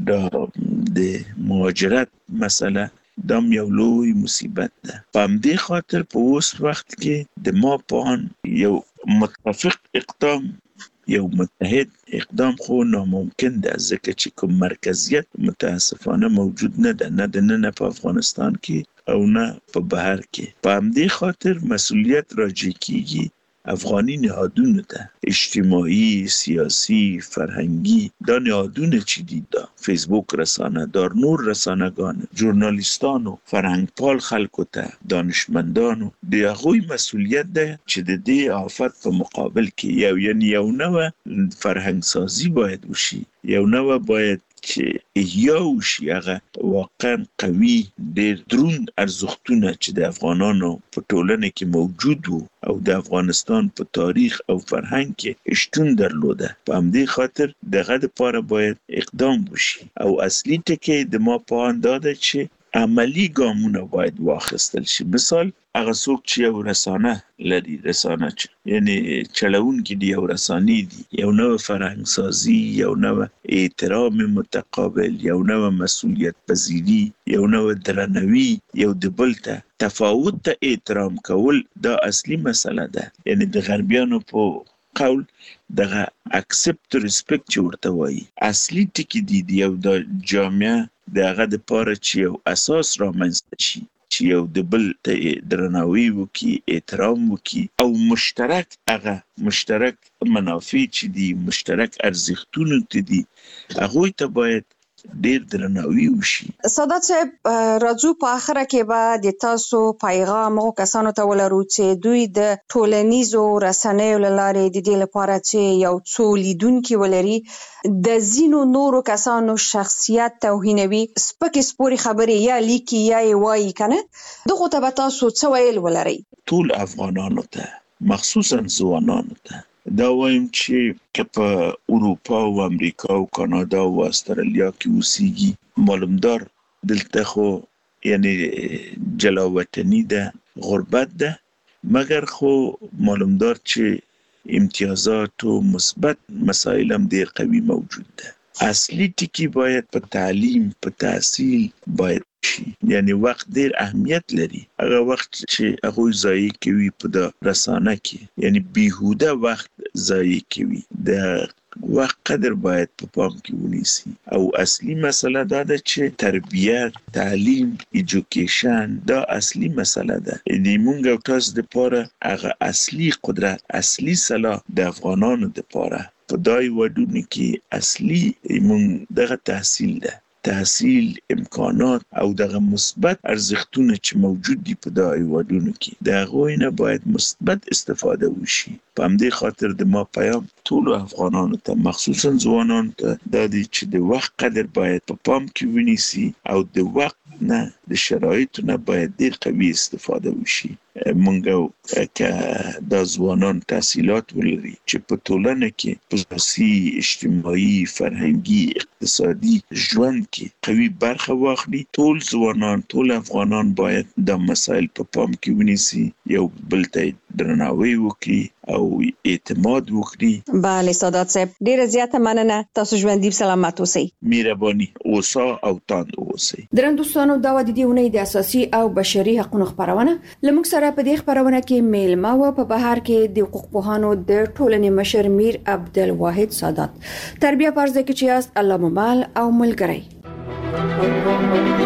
د مهاجرت مسله دام یو لوی مصیبت ده په همدې خاطر په اوس وخت کې د ما پان یو متفق اقدام یو متحد اقدام خو ناممکن ده ځکه چې کوم مرکزیت متاسفانه موجود نه ده نه د نن په افغانستان کې او نه په بهر کې په همدې خاطر مسؤلیت راجع کیږي افغانی نهادونه ده اجتماعی سیاسی فرهنگی دا نهادونه چی دید دا فیسبوک رسانه دار نور رسانگان ژورنالیستانو فرهنگپال خلکو ته دانشمندانو د هغوی مسئولیت ده چې د دې آفت په مقابل کې یو نوع فرهنگ سازی باید وشي یو نوع باید چې احیا وشي هغه واقعا قوي ډېر دروند ارزښتونه چې د افغانانو په ټولنه کې موجود وو او د افغانستان په تاریخ او فرهنګ کې شتون درلوده په همدې خاطر دغه لپاره باید اقدام وشي او اصلي ټکی د ما په اند ده چې عملی ګامونه باید واخیستل شي مثال هغه څوک چې یو رسانه لري رسانه یعنی چلوونکي دی یو رسانې دي یو نوع فرهنګ سازي یو نوع احترام متقابل یو نوع مسؤلیت پذیری یو نوع درناوی یو د بل ته تفاوت ته احترام کول دا اصلي مسله ده یعنی د غربیانو په قول دغه اکسپت ریسپیکټ ورته وایي اصلي ټکی دی یو د جامعه دغه د پاره چې یو اساس رامنځته شي چې یو د بل ته درناوی وکي احترام وکي او مشترک منافع چې دي مشترک ارزښتونه چې دي هغه ته باید ډیر درناوی وشي سادات صاحب راځو په اخره کې به د تاسو پیغام او کسانو ته ولرو چې دوی د ټولنیزو رسنیو لارې د دې لپاره چې یو څو لیدونکي ولري د زینو نورو کسانو شخصیت توهینوي سپکې سپوري خبرې یا لیکي یا وایي کنه دغه ته به تاسو څه ویل ولري ټول افغانانو ته مخصوصا ځوانانو ته دا وایم چې په اروپا او امریکا او کانادا او استرالیا کې اوسېږي معلومدار دلته خو یعنی جلاوطنی ده غربت ده مګر خو معلومدار چې امتیازات او مثبت مسائل هم ډیر قوي موجود ده. اصلي ټکی باید په تعلیم په تحصیل باید شي، یعنی وخت ډیر اهمیت لري. هغه وخت چې هغه ضایع کوي په د رسانه کې، یعنی بیهوده وخت ضایع کوي، د وخت قدر باید په پام کې ونیسي. او اصلي مسله دا ده چې تربیت، تعلیم، ایجوکیشن دا اصلي مسله ده. دې مونږ او تاسو د پاره هغه اصلي قدرت، اصلي صلاح د افغانانو د پاره په دای وډونه کې اصلي مونږ دغه تحصیل ده، تحصیل، امکانات او دغه مثبت ارزښتونه چې موجود دي په دغه هیوادونو کې، د هغوی نه باید مثبت استفاده وشي. په همدې خاطر د ما پیام ټول افغانانو ته، مخصوصا ځوانانو ته دا دی چې د وخت قدر باید په پام کې ونیسي او د وخت نه، د شرایطو نه باید ډیر قوي استفاده وشي. مونږ که دا ځوانان تحصیلات ولري چې په ټولنه کې په سیاسي، اجتماعي، فرهنګي، اقتصادي ژوند کې قوي برخه واخلي، ټول ځوانان، ټول افغانان باید د مسایل په پام کې ونیسي، یو بل ته درناوی وکړي او اعتماد وکړي. بله سادات صاحب، ډیره زیاته مننه. تاسو ژوندۍ سلامت اوسئ. مهرباني اوسه او تاند اوسئ. درنوستانو، دا د دې ونې د اساسي او بشري حقوقو خبرونه لمږ سره په دې خبرونه کې میلمه و په بهار کې د حقوق پوهانو د ټولنې مشر میر عبدالواحد سادات. تربیه پرځ کې چې است الله ممال او ملګری.